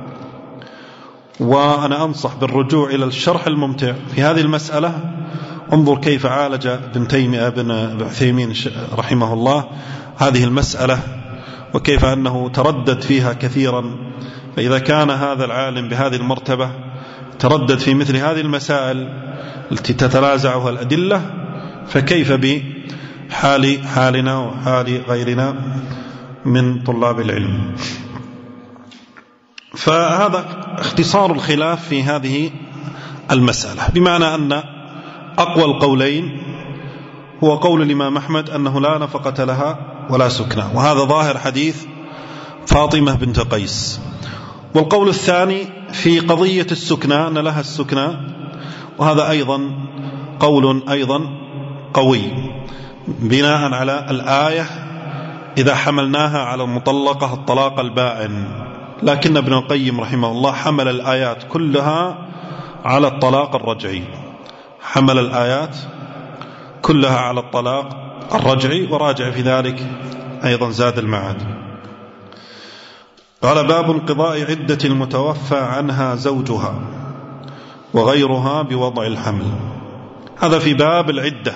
S2: وأنا أنصح بالرجوع إلى الشرح الممتع في هذه المسألة. انظر كيف عالج ابن تيمية ابن عثيمين رحمه الله هذه المسألة، وكيف أنه تردد فيها كثيرا. فإذا كان هذا العالم بهذه المرتبة تردد في مثل هذه المسائل التي تتنازعها الأدلة، فكيف بحال حالنا وحال غيرنا من طلاب العلم. فهذا اختصار الخلاف في هذه المسألة، بمعنى أن أقوى القولين هو قول الإمام أحمد أنه لا نفقة لها ولا سكنى، وهذا ظاهر حديث فاطمة بنت قيس. والقول الثاني في قضية السكنى أن لها السكنى، وهذا أيضا قول أيضا قوي بناء على الآية إذا حملناها على المطلقة الطلاق البائن. لكن ابن القيم رحمه الله حمل الآيات كلها على الطلاق الرجعي، حمل الآيات كلها على الطلاق الرجعي، وراجع في ذلك أيضا زاد المعاد. قال باب انقضاء عدة المتوفى عنها زوجها وغيرها بوضع الحمل. هذا في باب العدة.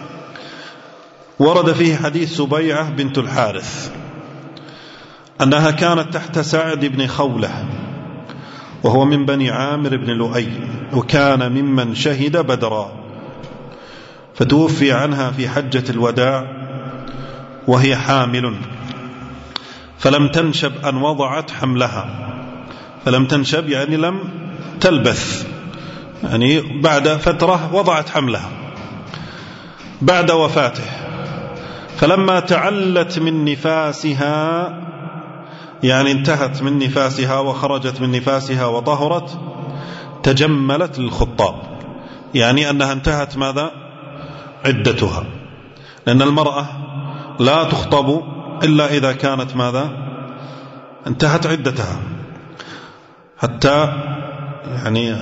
S2: ورد فيه حديث سبيعة بنت الحارث أنها كانت تحت سعد بن خولة، وهو من بني عامر بن لؤي، وكان ممن شهد بدرا، فتوفي عنها في حجة الوداع وهي حامل، فلم تنشب أن وضعت حملها. فلم تنشب يعني لم تلبث، يعني بعد فترة وضعت حملها بعد وفاته. فلما تعلت من نفاسها، يعني انتهت من نفاسها وخرجت من نفاسها وطهرت، تجملت للخطاب، يعني أنها انتهت ماذا؟ عدتها. لأن المرأة لا تخطب إلا إذا كانت ماذا؟ انتهت عدتها. حتى يعني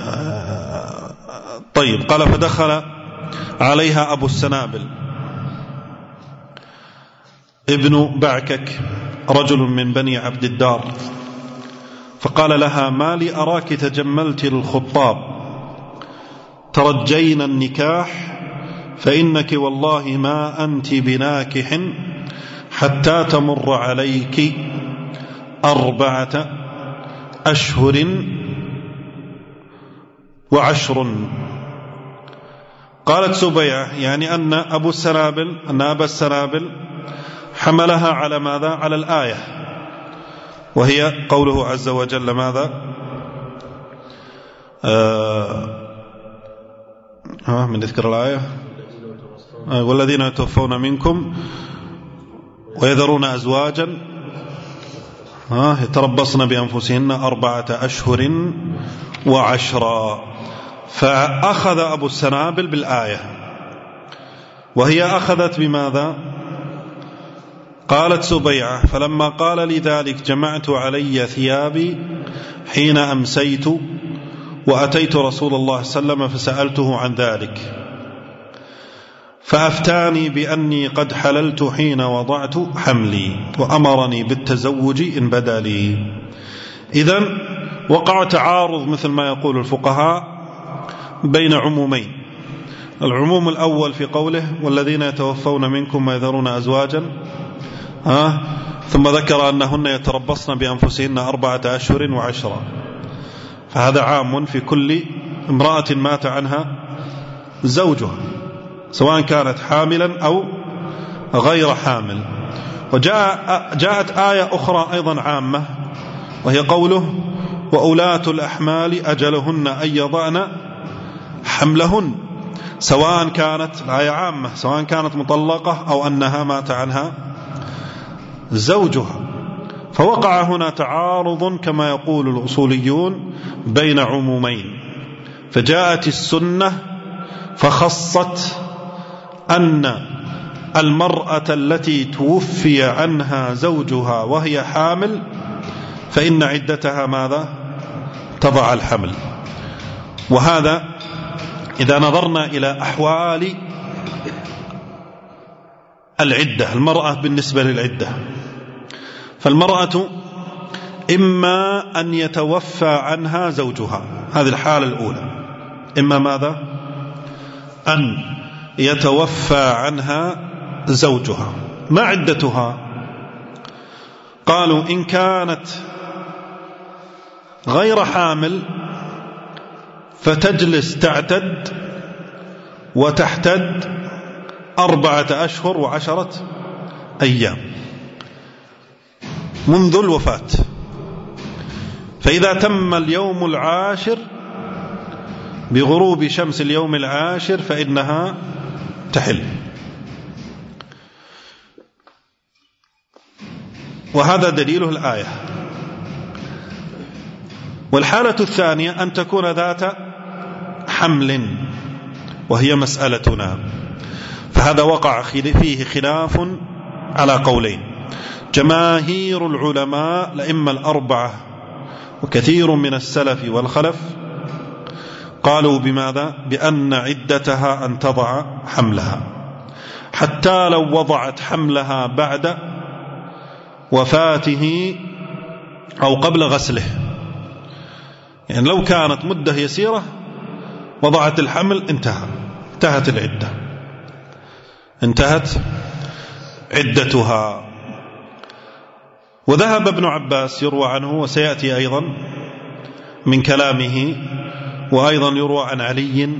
S2: طيب. قال فدخل عليها أبو السنابل ابن بعكك رجل من بني عبد الدار، فقال لها ما لي أراك تجملت للخطاب ترجين النكاح، فإنك والله ما أنت بناكح حتى تمر عليك أربعة أشهر وعشر. قالت سبيعة يعني أن أبو السنابل أن أبا السنابل حملها على ماذا؟ على الآية، وهي قوله عز وجل ماذا؟ آه من ذكر الآية آه والذين يتوفون منكم ويذرون أزواجا آه يتربصن بأنفسهن أربعة أشهر وعشرا. فأخذ أبو السنابل بالآية، وهي أخذت بماذا؟ قالت سبيعة فلما قال لي ذلك جمعت علي ثيابي حين أمسيت وأتيت رسول الله صلى الله عليه وسلم فسألته عن ذلك، فأفتاني بأني قد حللت حين وضعت حملي وأمرني بالتزوج إن بدا لي. إذن وقع تعارض مثل ما يقول الفقهاء بين عمومين. العموم الأول في قوله والذين يتوفون منكم ويذرون أزواجا ها ثم ذكر أنهن يتربصن بأنفسهن أربعة أشهر وعشرة، فهذا عام في كل امرأة مات عنها زوجها سواء كانت حاملا أو غير حامل. وجاء جاءت آية أخرى أيضا عامة وهي قوله وأولاة الأحمال أجلهن أن يضعن حملهن، سواء كانت الآية عامة سواء كانت مطلقة أو أنها مات عنها زوجها. فوقع هنا تعارض كما يقول الأصوليون بين عمومين، فجاءت السنة فخصت أن المرأة التي توفي عنها زوجها وهي حامل فإن عدتها ماذا؟ تضع الحمل. وهذا إذا نظرنا إلى أحوال العدة المرأة بالنسبة للعدة، فالمرأة إما أن يتوفى عنها زوجها، هذه الحالة الأولى، إما ماذا؟ أن يتوفى عنها زوجها. ما عدتها؟ قالوا إن كانت غير حامل فتجلس تعتد وتحتد أربعة أشهر وعشرة أيام منذ الوفاة، فإذا تم اليوم العاشر بغروب شمس اليوم العاشر فإنها تحل. وهذا دليله الآية. والحالة الثانية أن تكون ذات حمل وهي مسألتنا، فهذا وقع فيه خلاف على قولين. جماهير العلماء الأئمة الأربعة وكثير من السلف والخلف قالوا بماذا؟ بأن عدتها أن تضع حملها، حتى لو وضعت حملها بعد وفاته أو قبل غسله، يعني لو كانت مدة يسيرة وضعت الحمل انتهى انتهت العدة انتهت عدتها. وذهب ابن عباس يروى عنه وسيأتي أيضا من كلامه، وأيضا يروى عن علي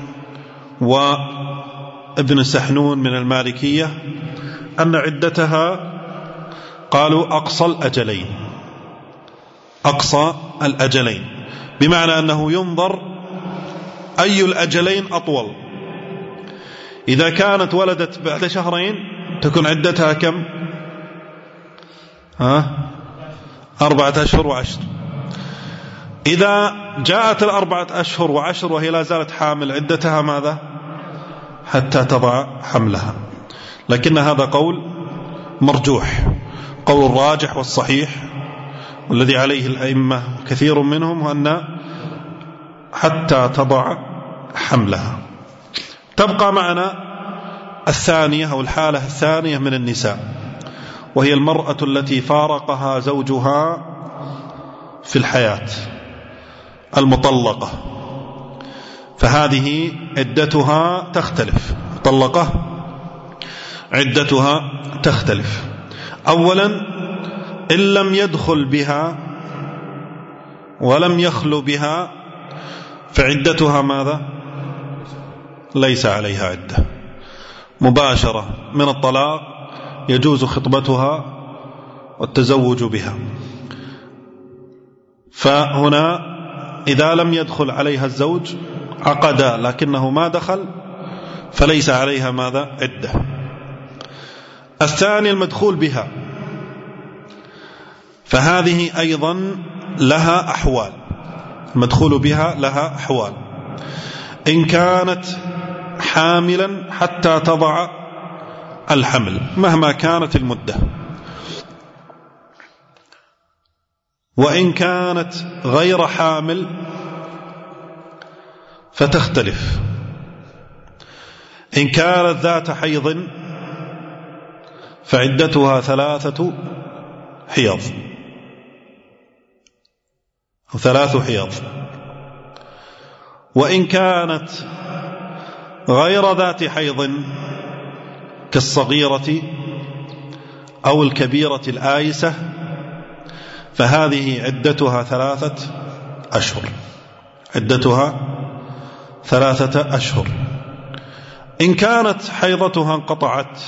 S2: وابن سحنون من المالكية أن عدتها قالوا أقصى الأجلين أقصى الأجلين بمعنى أنه ينظر أي الأجلين أطول. إذا كانت ولدت بعد شهرين تكون عدتها كم؟ ها؟ أربعة أشهر وعشر. إذا جاءت الأربعة أشهر وعشر وهي لا زالت حامل عدتها ماذا؟ حتى تضع حملها. لكن هذا قول مرجوح، قول الراجح والصحيح والذي عليه الأئمة كثير منهم أن حتى تضع حملها. تبقى معنا الثانية أو الحالة الثانية من النساء، وهي المرأة التي فارقها زوجها في الحياة المطلقة، فهذه عدتها تختلف. مطلقة عدتها تختلف. أولا إن لم يدخل بها ولم يخلو بها فعدتها ماذا؟ ليس عليها عدة، مباشرة من الطلاق يجوز خطبتها والتزوج بها. فهنا إذا لم يدخل عليها الزوج عقدا لكنه ما دخل فليس عليها ماذا؟ عدة. الثاني المدخول بها، فهذه أيضا لها أحوال، المدخول بها لها أحوال. إن كانت حاملا حتى تضع الحمل مهما كانت المدة، وإن كانت غير حامل فتختلف. إن كانت ذات حيض فعدتها ثلاثة حيض أو ثلاث حيض. وإن كانت غير ذات حيض كالصغيرة أو الكبيرة الآيسة فهذه عدتها ثلاثة أشهر عدتها ثلاثة أشهر. إن كانت حيضتها انقطعت،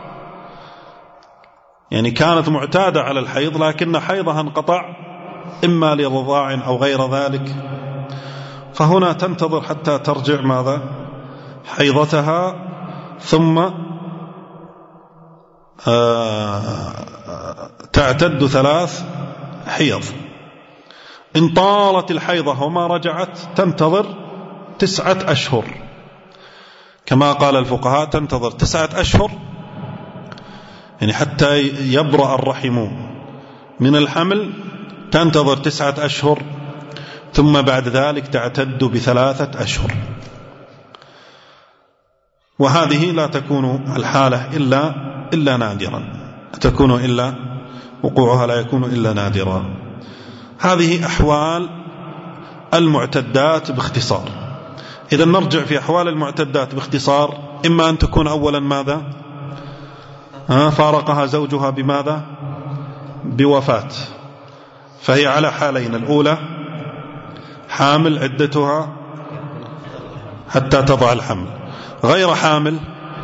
S2: يعني كانت معتادة على الحيض لكن حيضها انقطع إما لرضاع أو غير ذلك، فهنا تنتظر حتى ترجع ماذا حيضتها، ثم تعتد ثلاث حيض. إن طالت الحيضة وما رجعت تنتظر تسعة أشهر، كما قال الفقهاء تنتظر تسعة أشهر، يعني حتى يبرأ الرحم من الحمل تنتظر تسعة أشهر، ثم بعد ذلك تعتد بثلاثة أشهر. وهذه لا تكون الحالة إلا إلا نادرا، تكون إلا وقوعها لا يكون إلا نادرا. هذه أحوال المعتدات باختصار. إذا نرجع في أحوال المعتدات باختصار، إما أن تكون أولا ماذا فارقها زوجها بماذا بوفاة، فهي على حالين: الأولى حامل عدتها حتى تضع الحمل، غير حامل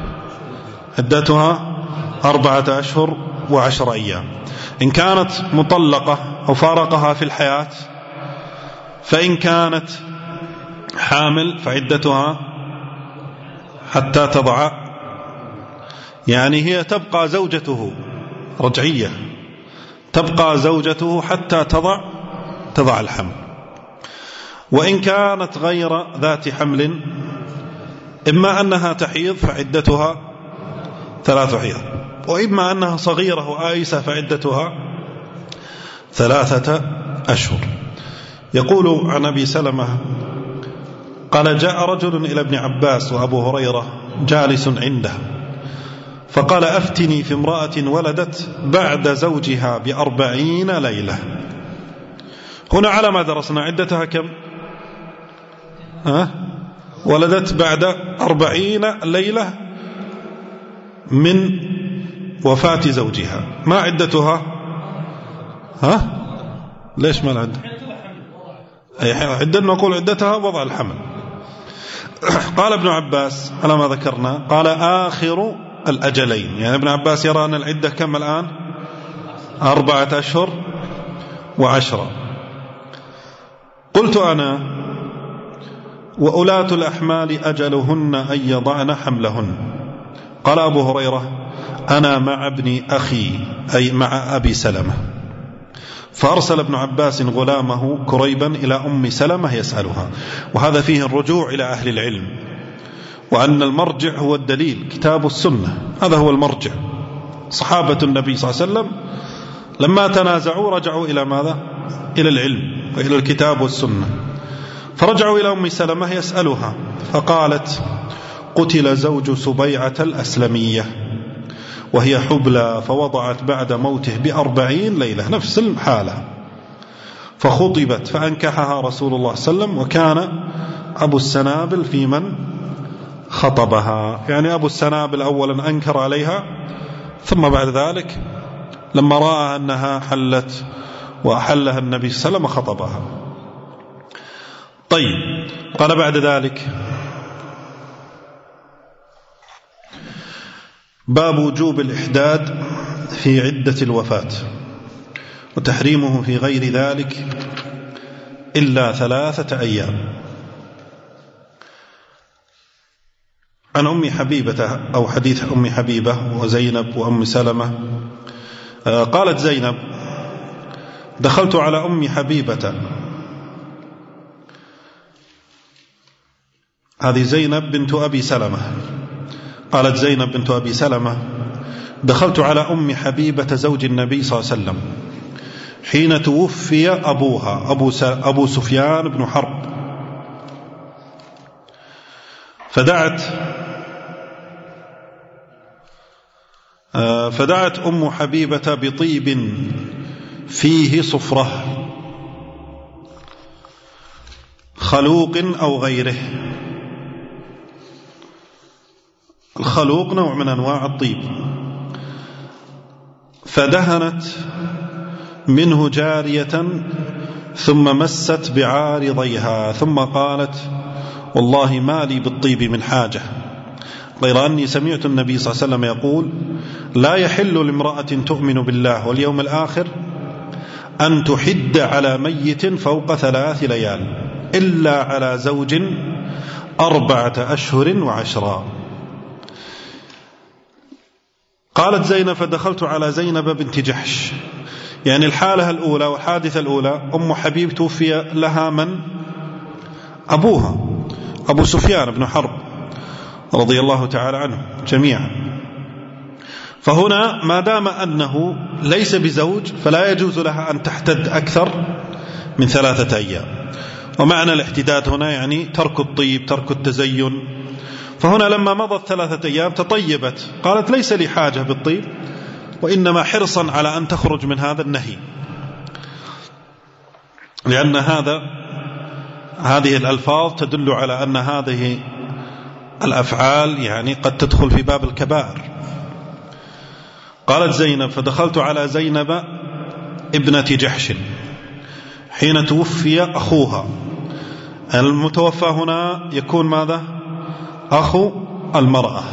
S2: عدتها أربعة أشهر وعشر أيام. إن كانت مطلقة أو فارقها في الحياة، فإن كانت حامل فعدتها حتى تضع، يعني هي تبقى زوجته رجعية، تبقى زوجته حتى تضع تضع الحمل. وإن كانت غير ذات حمل، إما أنها تحيض فعدتها ثلاث حيض، وإما أنها صغيرة وآيسة فعدتها ثلاثة أشهر. يقول عن أبي سلمة قال: جاء رجل إلى ابن عباس وأبو هريرة جالس عنده، فقال: أفتني في امرأة ولدت بعد زوجها بأربعين ليلة. هنا على ما درسنا عدتها كم؟ ها؟ ولدت بعد أربعين ليلة من وفاة زوجها. ما عدتها؟ ها؟ ليش ما العدة؟ عدة نقول عدتها وضع الحمل. قال ابن عباس على ما ذكرنا، قال: آخر الأجلين. يعني ابن عباس يرى أن العدة كم الآن؟ أربعة أشهر وعشرة. قلت أنا: وأولاة الأحمال أجلهن أن يضعن حملهن. قال أبو هريرة: أنا مع ابن أخي، أي مع أبي سلمة. فأرسل ابن عباس غلامه كريبا إلى أم سلمة يسألها. وهذا فيه الرجوع إلى أهل العلم، وأن المرجع هو الدليل، كتاب السنة، هذا هو المرجع. صحابة النبي صلى الله عليه وسلم لما تنازعوا رجعوا إلى ماذا؟ إلى العلم وإلى الكتاب والسنة. فرجعوا إلى أم سلمة يسألها، فقالت: قتل زوج سبيعة الأسلمية وهي حبلى، فوضعت بعد موته بأربعين ليلة، نفس الحالة، فخطبت فأنكحها رسول الله صلى الله عليه وسلم، وكان أبو السنابل في من خطبها. يعني أبو السنابل أولا أنكر عليها، ثم بعد ذلك لما رأى أنها حلت وأحلها النبي صلى الله عليه وسلم خطبها. طيب، قال بعد ذلك: باب وجوب الإحداد في عدة الوفاة وتحريمه في غير ذلك إلا ثلاثة أيام. عن أم حبيبة أو حديث أم حبيبة وزينب وأم سلمة. قالت زينب: دخلت على أم حبيبة، هذه زينب بنت أبي سلمة. قالت زينب بنت أبي سلمة: دخلت على أم حبيبة زوج النبي صلى الله عليه وسلم حين توفي أبوها أبو, أبو سفيان بن حرب، فدعت فدعت أم حبيبة بطيب فيه صفرة خلوق أو غيره. الخلوق نوع من أنواع الطيب. فدهنت منه جارية ثم مست بعارضيها ثم قالت والله ما لي بالطيب من حاجة، غير أني سمعت النبي صلى الله عليه وسلم يقول لا يحل لامرأة تؤمن بالله واليوم الآخر أن تحد على ميت فوق ثلاث ليال إلا على زوج أربعة أشهر وعشرا. قالت زينب فدخلت على زينب بنت جحش، يعني الحالة الأولى والحادثة الأولى أم حبيب توفي لها من؟ أبوها أبو سفيان بن حرب رضي الله تعالى عنه جميعا. فهنا ما دام أنه ليس بزوج فلا يجوز لها أن تحتد أكثر من ثلاثة أيام. ومعنى الاحتداد هنا يعني ترك الطيب، ترك التزين. فهنا لما مضت ثلاثة أيام تطيبت، قالت ليس لي حاجة بالطيب، وإنما حرصا على أن تخرج من هذا النهي، لأن هذا هذه الألفاظ تدل على أن هذه الأفعال يعني قد تدخل في باب الكبائر. قالت زينب فدخلت على زينب ابنة جحش حين توفي أخوها. المتوفى هنا يكون ماذا؟ أخو المرأة.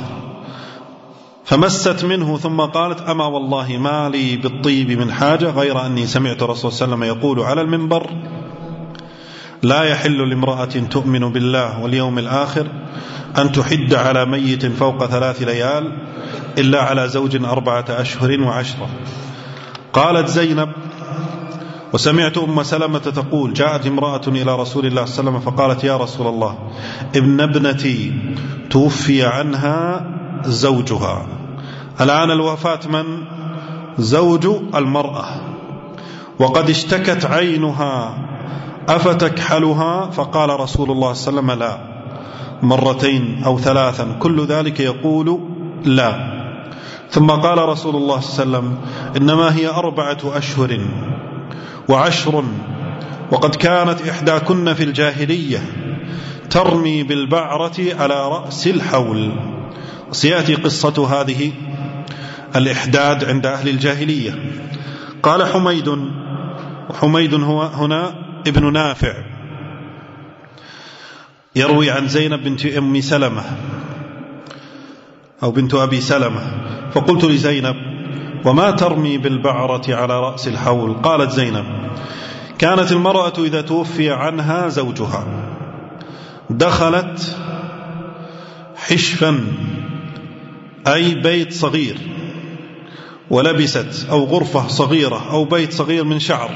S2: فمست منه ثم قالت أما والله ما لي بالطيب من حاجة، غير أني سمعت رسول صلى الله عليه وسلم يقول على المنبر لا يحل لامرأة تؤمن بالله واليوم الآخر أن تحد على ميت فوق ثلاث ليال إلا على زوج أربعة أشهر وعشرة. قالت زينب وسمعت أم سلمة تقول جاءت امرأة إلى رسول الله صلى الله عليه وسلم فقالت يا رسول الله ابن ابنتي توفي عنها زوجها. الآن الوفاة من؟ زوج المرأة، وقد اشتكت عينها أفتكحلها؟ فقال رسول الله صلى الله عليه وسلم لا، مرتين أو ثلاثا كل ذلك يقول لا. ثم قال رسول الله صلى الله عليه وسلم إنما هي أربعة أشهر وعشر، وقد كانت إحداكن في الجاهلية ترمي بالبعرة على رأس الحول. سيأتي قصة هذه الإحداد عند أهل الجاهلية. قال حميد، وحميد هو هنا ابن نافع يروي عن زينب بنت أم سلمة أو بنت أبي سلمة، فقلت لزينب وما ترمي بالبعرة على رأس الحول؟ قالت زينب كانت المرأة إذا توفي عنها زوجها دخلت حشفا أي بيت صغير، ولبست أو غرفة صغيرة أو بيت صغير من شعر،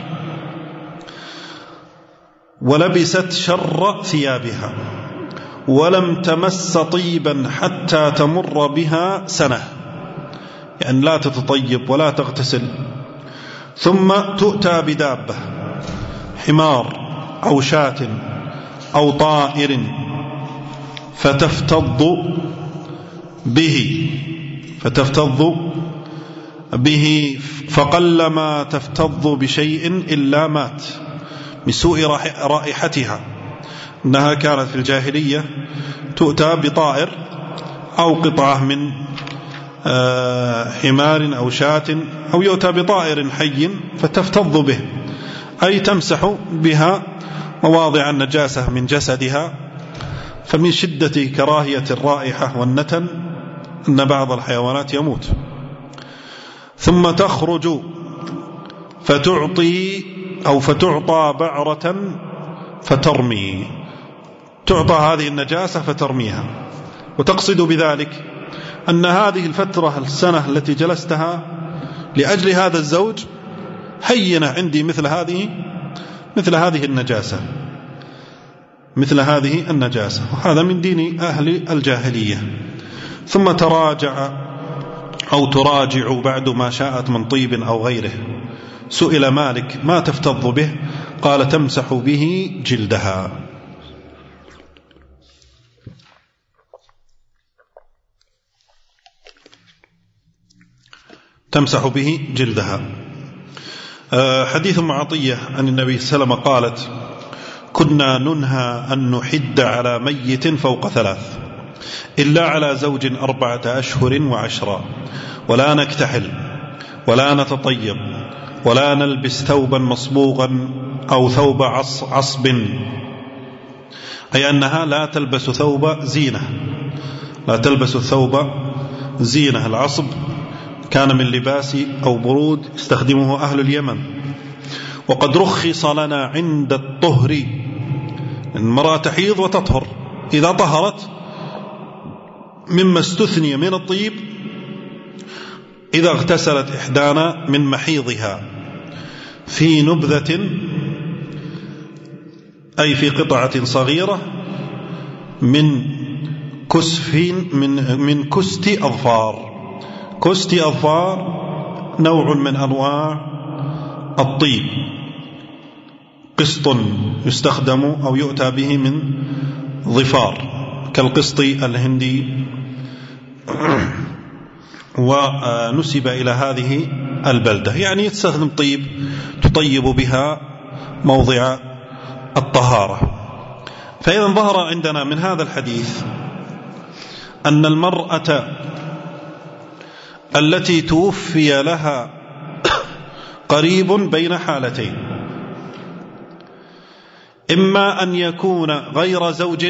S2: ولبست شر ثيابها، ولم تمس طيبا حتى تمر بها سنة، يعني لا تتطيب ولا تغتسل. ثم تؤتى بدابة حمار أو شاة أو طائر فتفتض به فتفتض به فقلما تفتض بشيء إلا مات من سوء رائحتها. إنها كانت في الجاهلية تؤتى بطائر أو قطعة من حمار أو شاة أو يؤتى بطائر حي فتفتض به، أي تمسح بها مواضع النجاسة من جسدها. فمن شدة كراهية الرائحة والنتن أن بعض الحيوانات يموت. ثم تخرج فتعطي أو فتعطى بعرة فترمي، تعطى هذه النجاسة فترميها. وتقصد بذلك أن هذه الفترة السنة التي جلستها لأجل هذا الزوج هينة عندي مثل هذه مثل هذه النجاسة مثل هذه النجاسة وهذا من دين أهل الجاهلية. ثم تراجع أو تراجع بعد ما شاءت من طيب أو غيره. سئل مالك ما تفتض به؟ قال تمسح به جلدها. تمسح به جلدها. حديث أم عطية عن النبي صلى الله عليه وسلم قالت: كنا ننهى أن نحد على ميت فوق ثلاث إلا على زوج أربعة أشهر وعشرا، ولا نكتحل ولا نتطيب ولا نلبس ثوبا مصبوغا أو ثوب عصب، أي أنها لا تلبس ثوب زينة، لا تلبس ثوب زينة. العصب كان من لباس أو برود يستخدمه أهل اليمن. وقد رخص لنا عند الطهر، المرأة تحيض وتطهر، إذا طهرت مما استثني من الطيب إذا اغتسلت إحدانا من محيضها في نبذة، أي في قطعة صغيرة من كسف من من كست أظفار. كست أظفار نوع من أنواع الطيب، قسط يستخدم أو يؤتى به من ظفار كالقسط الهندي، ونسب إلى هذه البلدة، يعني تستخدم طيب تطيب بها موضع الطهارة. فإذا ظهر عندنا من هذا الحديث أن المرأة التي توفي لها قريب بين حالتين: إما أن يكون غير زوج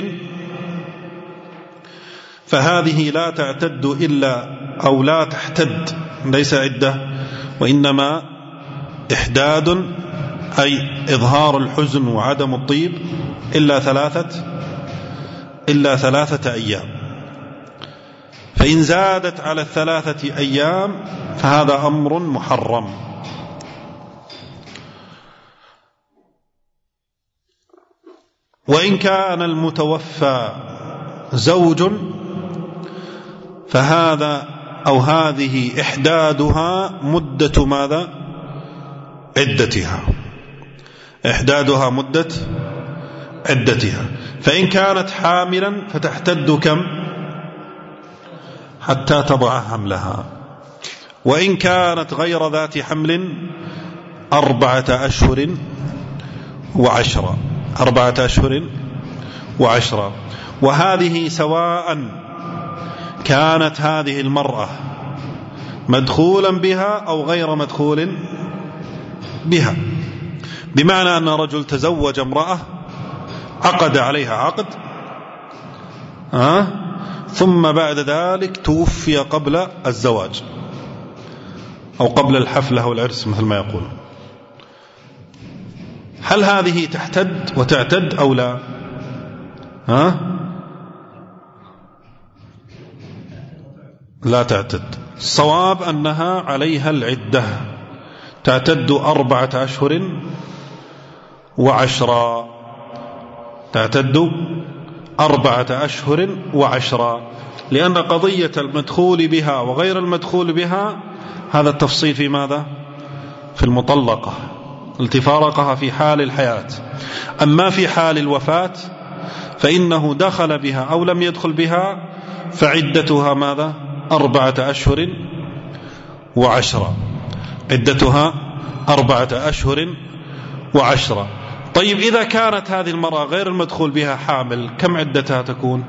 S2: فهذه لا تعتد إلا أو لا تحتد، ليس عدة وإنما إحداد، أي إظهار الحزن وعدم الطيب إلا ثلاثة إلا ثلاثة أيام. فإن زادت على الثلاثة أيام فهذا أمر محرم. وإن كان المتوفى زوج فهذا أو هذه إحدادها مدة ماذا؟ عدتها، إحدادها مدة عدتها. فإن كانت حاملا فتحتد كم؟ حتى تضع حملها. وإن كانت غير ذات حمل أربعة أشهر وعشرة أربعة أشهر وعشرة. وهذه سواء كانت هذه المرأة مدخولا بها أو غير مدخول بها، بمعنى أن رجل تزوج امرأة عقد عليها عقد أه؟ ثم بعد ذلك توفي قبل الزواج أو قبل الحفلة أو العرس مثل ما يقول، هل هذه تحتد وتعتد أو لا؟ ها؟ لا تعتد. الصواب أنها عليها العدة، تعتد أربعة أشهر وعشرة، تعتد أربعة أشهر وعشرة، لأن قضية المدخول بها وغير المدخول بها هذا التفصيل في ماذا؟ في المطلقة التي فارقها في حال الحياة. أما في حال الوفاة فإنه دخل بها أو لم يدخل بها فعدتها ماذا؟ أربعة أشهر وعشرة، عدتها أربعة أشهر وعشرة. طيب إذا كانت هذه المرأة غير المدخول بها حامل كم عدتها تكون؟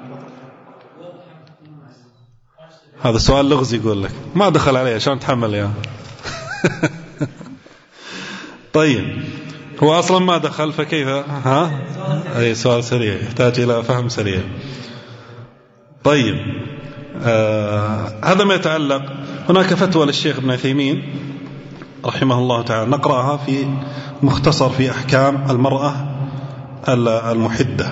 S2: هذا سؤال لغز، يقول لك ما دخل عليها عشان تحمل يا طيب هو أصلا ما دخل فكيف؟ ها؟ أي سؤال سريع يحتاج إلى فهم سريع. طيب آه هذا ما يتعلق. هناك فتوى للشيخ ابن عثيمين رحمه الله تعالى نقرأها في مختصر في أحكام المرأة المحدة.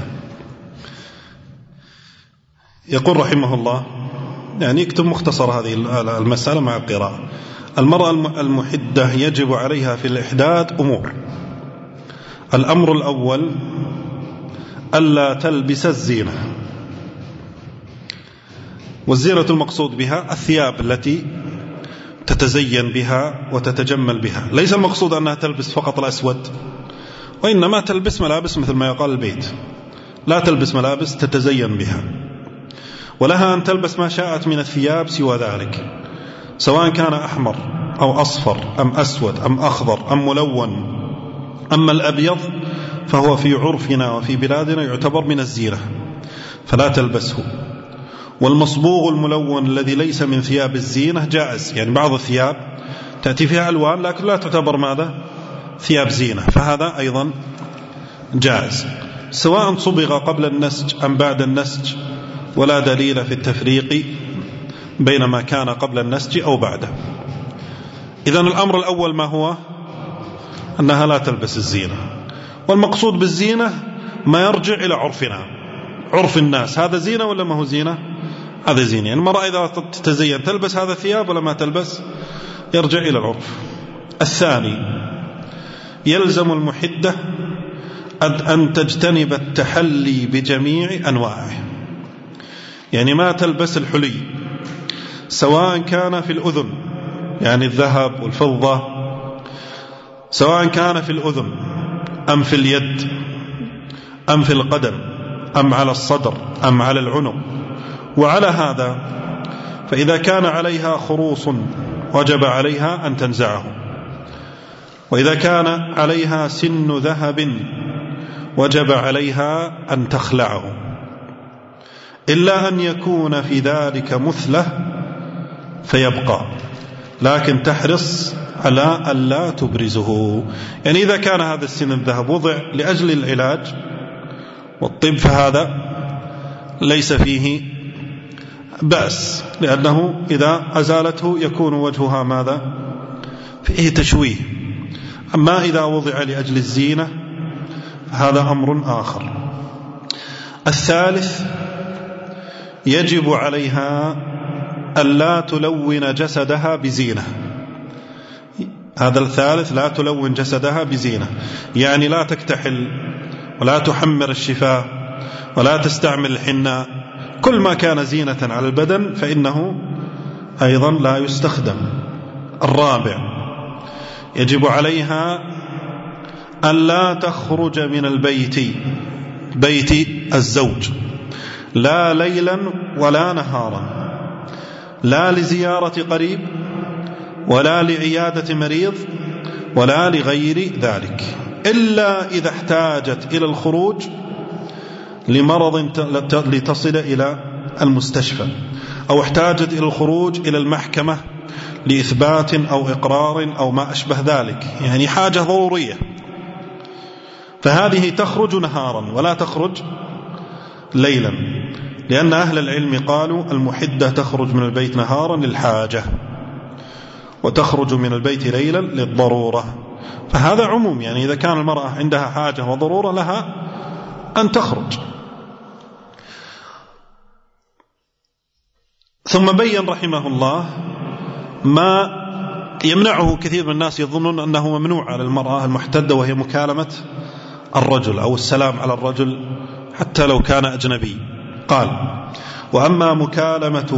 S2: يقول رحمه الله، يعني يكتب مختصر هذه المسألة مع القراءة: المرأة المحدة يجب عليها في الإحداد أمور. الأمر الأول ألا تلبس الزينة، والزينة المقصود بها الثياب التي تتزين بها وتتجمل بها، ليس المقصود أنها تلبس فقط الأسود، وإنما تلبس ملابس مثل ما يقال البيت، لا تلبس ملابس تتزين بها، ولها أن تلبس ما شاءت من الثياب سوى ذلك، سواء كان أحمر أو أصفر أم أسود أم أخضر أم ملون. أما الأبيض فهو في عرفنا وفي بلادنا يعتبر من الزينة فلا تلبسه. والمصبوغ الملون الذي ليس من ثياب الزينة جائز، يعني بعض الثياب تأتي فيها ألوان لكن لا تعتبر ماذا؟ ثياب زينة، فهذا أيضا جائز سواء صبغ قبل النسج أم بعد النسج، ولا دليل في التفريق بين ما كان قبل النسج أو بعده. إذن الأمر الأول ما هو؟ أنها لا تلبس الزينة. والمقصود بالزينة ما يرجع إلى عرفنا، عرف الناس، هذا زينة ولا ما هو زينة؟ هذا زينة. يعني المرأة إذا تتزين تلبس هذا الثياب ولا ما تلبس؟ يرجع إلى العرف. الثاني يلزم المحدة أن تجتنب التحلي بجميع أنواعه، يعني ما تلبس الحلي سواء كان في الأذن يعني الذهب والفضة، سواء كان في الأذن أم في اليد أم في القدم أم على الصدر أم على العنق. وعلى هذا فإذا كان عليها خروص وجب عليها أن تنزعه، وإذا كان عليها سن ذهب وجب عليها أن تخلعه، إلا أن يكون في ذلك مثله فيبقى، لكن تحرص على أن لا تبرزه. يعني إذا كان هذا السن الذهب وضع لأجل العلاج والطب فهذا ليس فيه بأس، لأنه إذا أزالته يكون وجهها ماذا؟ فيه تشويه. أما إذا وضع لأجل الزينة هذا أمر آخر. الثالث يجب عليها ألا تلون جسدها بزينة. هذا الثالث لا تلون جسدها بزينة، يعني لا تكتحل ولا تحمر الشفاه ولا تستعمل الحناء، كل ما كان زينة على البدن فإنه أيضا لا يستخدم. الرابع يجب عليها ألا تخرج من البيت، بيت الزوج، لا ليلا ولا نهارا، لا لزيارة قريب ولا لعيادة مريض ولا لغير ذلك، إلا إذا احتاجت إلى الخروج لمرض لتصل إلى المستشفى، أو احتاجت إلى الخروج إلى المحكمة لإثبات أو إقرار أو ما أشبه ذلك، يعني حاجة ضرورية، فهذه تخرج نهارا ولا تخرج ليلا، لأن أهل العلم قالوا المحدة تخرج من البيت نهارا للحاجة وتخرج من البيت ليلا للضرورة، فهذا عموم، يعني إذا كان المرأة عندها حاجة وضرورة لها أن تخرج. ثم بين رحمه الله ما يمنعه كثير من الناس يظنون أنه ممنوع على المرأة المحتدة، وهي مكالمة الرجل أو السلام على الرجل حتى لو كان أجنبي. قال: وأما مكالمة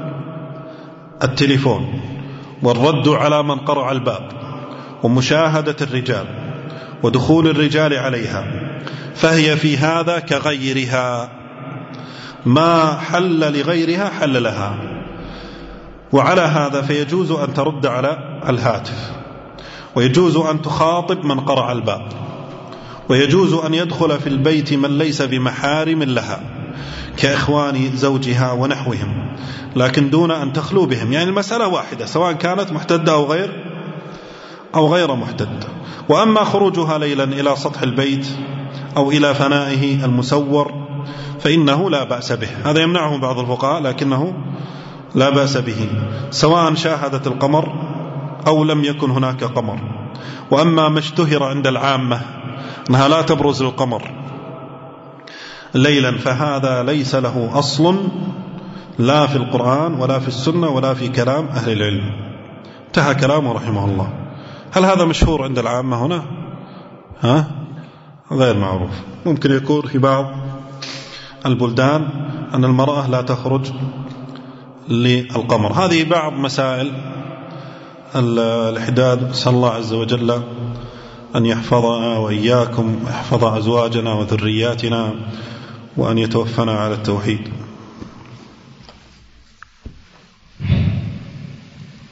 S2: التليفون والرد على من قرع الباب ومشاهدة الرجال ودخول الرجال عليها فهي في هذا كغيرها، ما حل لغيرها حل لها. وعلى هذا فيجوز أن ترد على الهاتف، ويجوز أن تخاطب من قرع الباب، ويجوز أن يدخل في البيت من ليس بمحارم لها كإخوان زوجها ونحوهم، لكن دون أن تخلو بهم، يعني المسألة واحدة سواء كانت محتدة أو غير أو غير محتدة. وأما خروجها ليلا إلى سطح البيت أو إلى فنائه المسور فإنه لا بأس به، هذا يمنعه بعض الفقهاء لكنه لا بأس به، سواء شاهدت القمر أو لم يكن هناك قمر. وأما ما اشتهر عند العامة أنها لا تبرز القمر ليلا فهذا ليس له أصل لا في القرآن ولا في السنة ولا في كلام أهل العلم. انتهى كلامه رحمه الله. هل هذا مشهور عند العامة هنا؟ ها؟ غير معروف. ممكن يكون في بعض البلدان أن المرأة لا تخرج للقمر. هذه بعض مسائل الإحداث. نسأل الله عز وجل أن يحفظنا وإياكم، يحفظ أزواجنا وذرياتنا، وأن يتوفنا على التوحيد.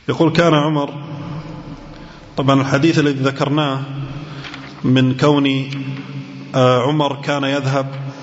S2: يقول كان عمر، طبعا الحديث الذي ذكرناه من كون عمر كان يذهب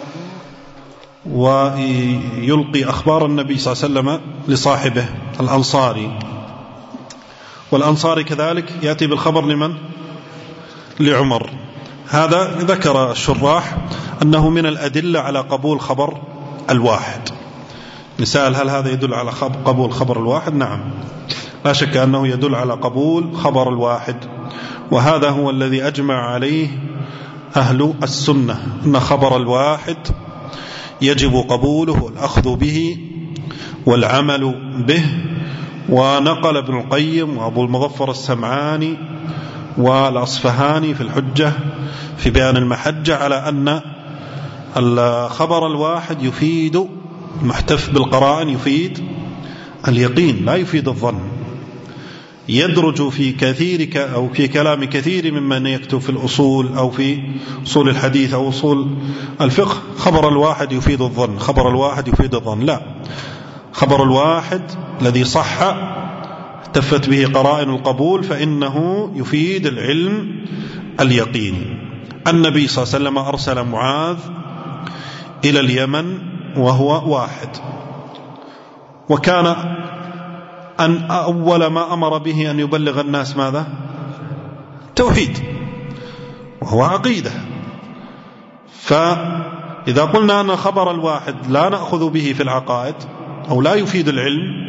S2: ويلقي أخبار النبي صلى الله عليه وسلم لصاحبه الأنصاري، والأنصاري كذلك يأتي بالخبر لمن؟ لعمر. هذا ذكر الشراح أنه من الأدلة على قبول خبر الواحد. نسأل هل هذا يدل على قبول خبر الواحد؟ نعم، لا شك أنه يدل على قبول خبر الواحد، وهذا هو الذي أجمع عليه أهل السنة، أن خبر الواحد يجب قبوله والأخذ به والعمل به. ونقل ابن القيم وأبو المظفر السمعاني والأصفهاني في الحجة في بيان المحجة على أن الخبر الواحد يفيد المحتف بالقرائن، يفيد اليقين لا يفيد الظن. يدرج في كثير أو في كلام كثير ممن يكتب في الأصول أو في أصول الحديث أو أصول الفقه خبر الواحد يفيد الظن، خبر الواحد يفيد الظن. لا، خبر الواحد الذي صح تفت به قرائن القبول فإنه يفيد العلم اليقين. النبي صلى الله عليه وسلم أرسل معاذ إلى اليمن وهو واحد، وكان أن أول ما أمر به أن يبلغ الناس ماذا؟ توحيد، وهو عقيدة. فإذا قلنا أن خبر الواحد لا نأخذ به في العقائد أو لا يفيد العلم،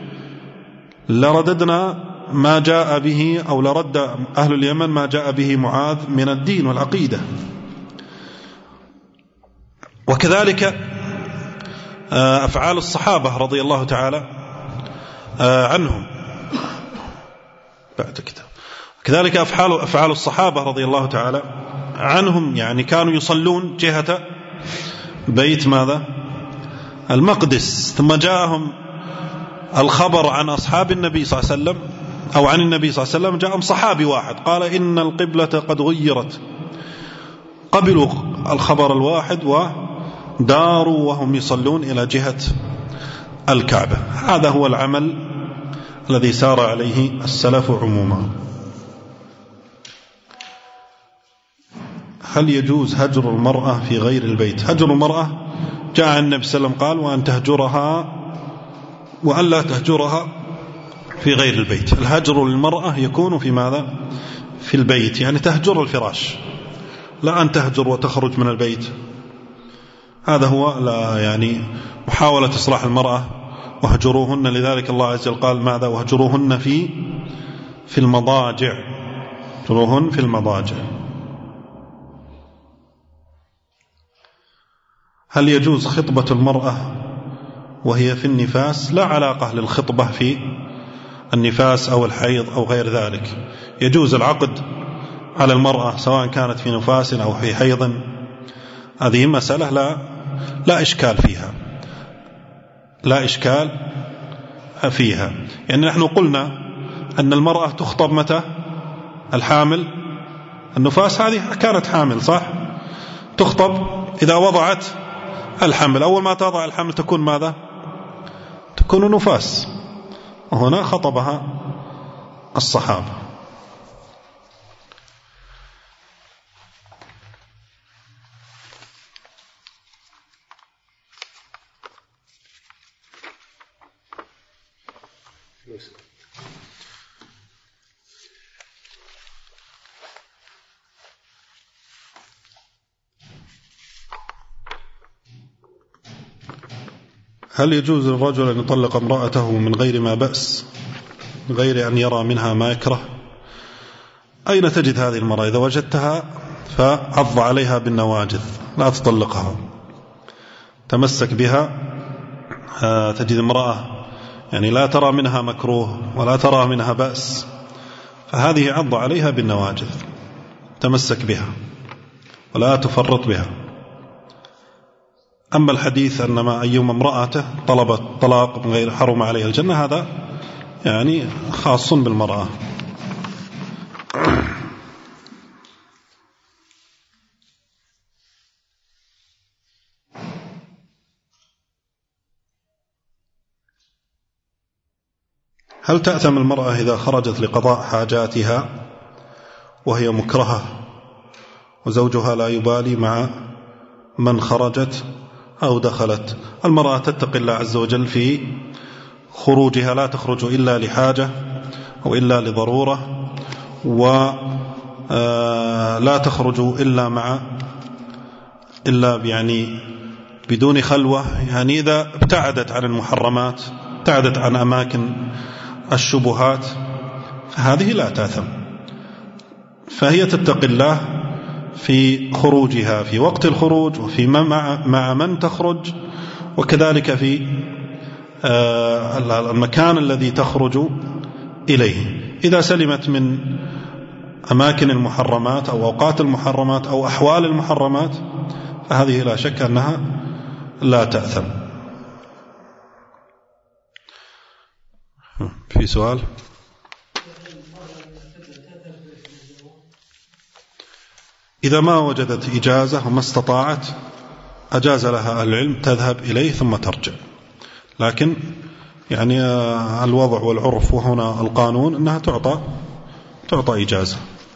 S2: لرددنا ما جاء به أو لرد أهل اليمن ما جاء به معاذ من الدين والعقيدة. وكذلك أفعال الصحابة رضي الله تعالى عنهم بعد كتاب. كذلك أفعال أفعال الصحابة رضي الله تعالى عنهم، يعني كانوا يصلون جهة بيت ماذا؟ المقدس، ثم جاءهم الخبر عن أصحاب النبي صلى الله عليه وسلم أو عن النبي صلى الله عليه وسلم، جاءهم صحابي واحد قال إن القبلة قد غيرت، قبلوا الخبر الواحد وداروا وهم يصلون إلى جهة الكعبة. هذا هو العمل الذي سار عليه السلف عموما. هل يجوز هجر المرأة في غير البيت؟ هجر المرأة جاء عن النبي صلى الله عليه وسلم قال وأن تهجرها وأن لا تهجرها في غير البيت. الهجر للمرأة يكون في ماذا؟ في البيت، يعني تهجر الفراش، لا أن تهجر وتخرج من البيت. هذا هو لا يعني محاولة إصلاح المرأة، وهجروهن. لذلك الله عز وجل قال ماذا؟ وهجروهن في في المضاجع، هجروهن في المضاجع. هل يجوز خطبة المرأة وهي في النفاس؟ لا علاقة للخطبة في النفاس أو الحيض أو غير ذلك. يجوز العقد على المرأة سواء كانت في نفاس أو في حيض، هذه مسألة لا لا إشكال فيها، لا إشكال فيها. يعني نحن قلنا أن المرأة تخطب متى؟ الحامل. النفاس هذه كانت حامل صح؟ تخطب إذا وضعت الحمل. أول ما تضع الحمل تكون ماذا؟ تكون نفاس، وهنا خطبها الصحابة. هل يجوز للرجل أن يطلق امرأته من غير ما بأس، من غير أن يرى منها ما يكره؟ أين تجد هذه المرأة؟ إذا وجدتها فعض عليها بالنواجذ، لا تطلقها، تمسك بها. تجد امرأة يعني لا ترى منها مكروه ولا ترى منها بأس، فهذه عض عليها بالنواجذ، تمسك بها ولا تفرط بها. أما الحديث أنما أيما امرأته طلبت طلاق من غير حرم عليها الجنة، هذا يعني خاص بالمرأة. هل تأثم المرأة إذا خرجت لقضاء حاجاتها وهي مكرهة وزوجها لا يبالي مع من خرجت أو دخلت؟ المرأة تتقي الله عز وجل في خروجها، لا تخرج إلا لحاجة أو إلا لضرورة، ولا تخرج إلا مع إلا يعني بدون خلوة، يعني إذا ابتعدت عن المحرمات، ابتعدت عن أماكن الشبهات، فهذه لا تأثم. فهي تتقي الله في خروجها في وقت الخروج، وفي مع, مع من تخرج، وكذلك في المكان الذي تخرج إليه. إذا سلمت من أماكن المحرمات أو أوقات المحرمات أو أحوال المحرمات فهذه لا شك أنها لا تأثم. في سؤال؟ إذا ما وجدت إجازة وما استطاعت أجاز لها العلم تذهب إليه ثم ترجع، لكن يعني الوضع والعرف وهنا القانون أنها تعطى تعطى إجازة.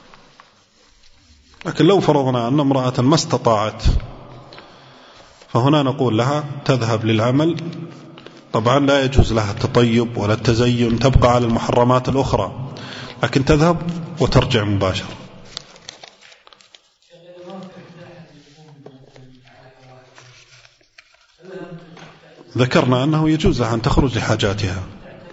S2: لكن لو فرضنا أن امرأة ما استطاعت فهنا نقول لها تذهب للعمل. طبعا لا يجوز لها التطيب ولا التزين، تبقى على المحرمات الأخرى، لكن تذهب وترجع مباشرة. ذكرنا أنه يجوز لها أن تخرج لحاجاتها.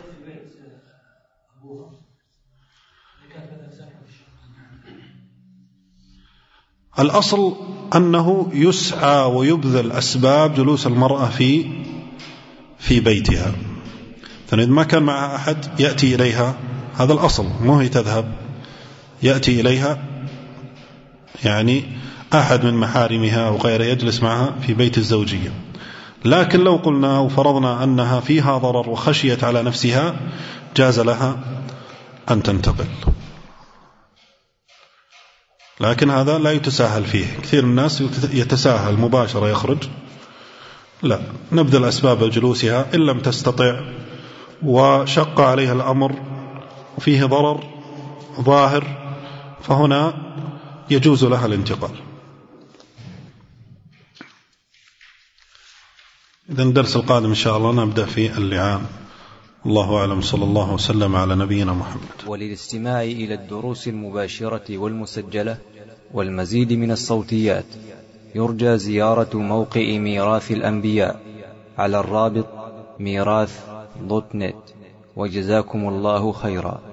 S2: الأصل أنه يسعى ويبذل أسباب جلوس المرأة في في بيتها. إذا ما كان معها أحد يأتي إليها، هذا الأصل، مو هي تذهب، يأتي إليها يعني أحد من محارمها أو غيره يجلس معها في بيت الزوجية. لكن لو قلنا وفرضنا أنها فيها ضرر وخشيت على نفسها جاز لها أن تنتقل، لكن هذا لا يتساهل فيه. كثير من الناس يتساهل مباشرة يخرج، لا، نبذل أسباب جلوسها إن لم تستطع وشق عليها الأمر وفيه ضرر ظاهر فهنا يجوز لها الانتقال. إذن الدرس القادم إن شاء الله نبدأ في اللعان. الله أعلم، صلى الله وسلم على نبينا محمد.
S1: وللاستماع إلى الدروس المباشرة والمسجلة والمزيد من الصوتيات يرجى زيارة موقع ميراث الأنبياء على الرابط ميراث دوت نت. وجزاكم الله خيرا.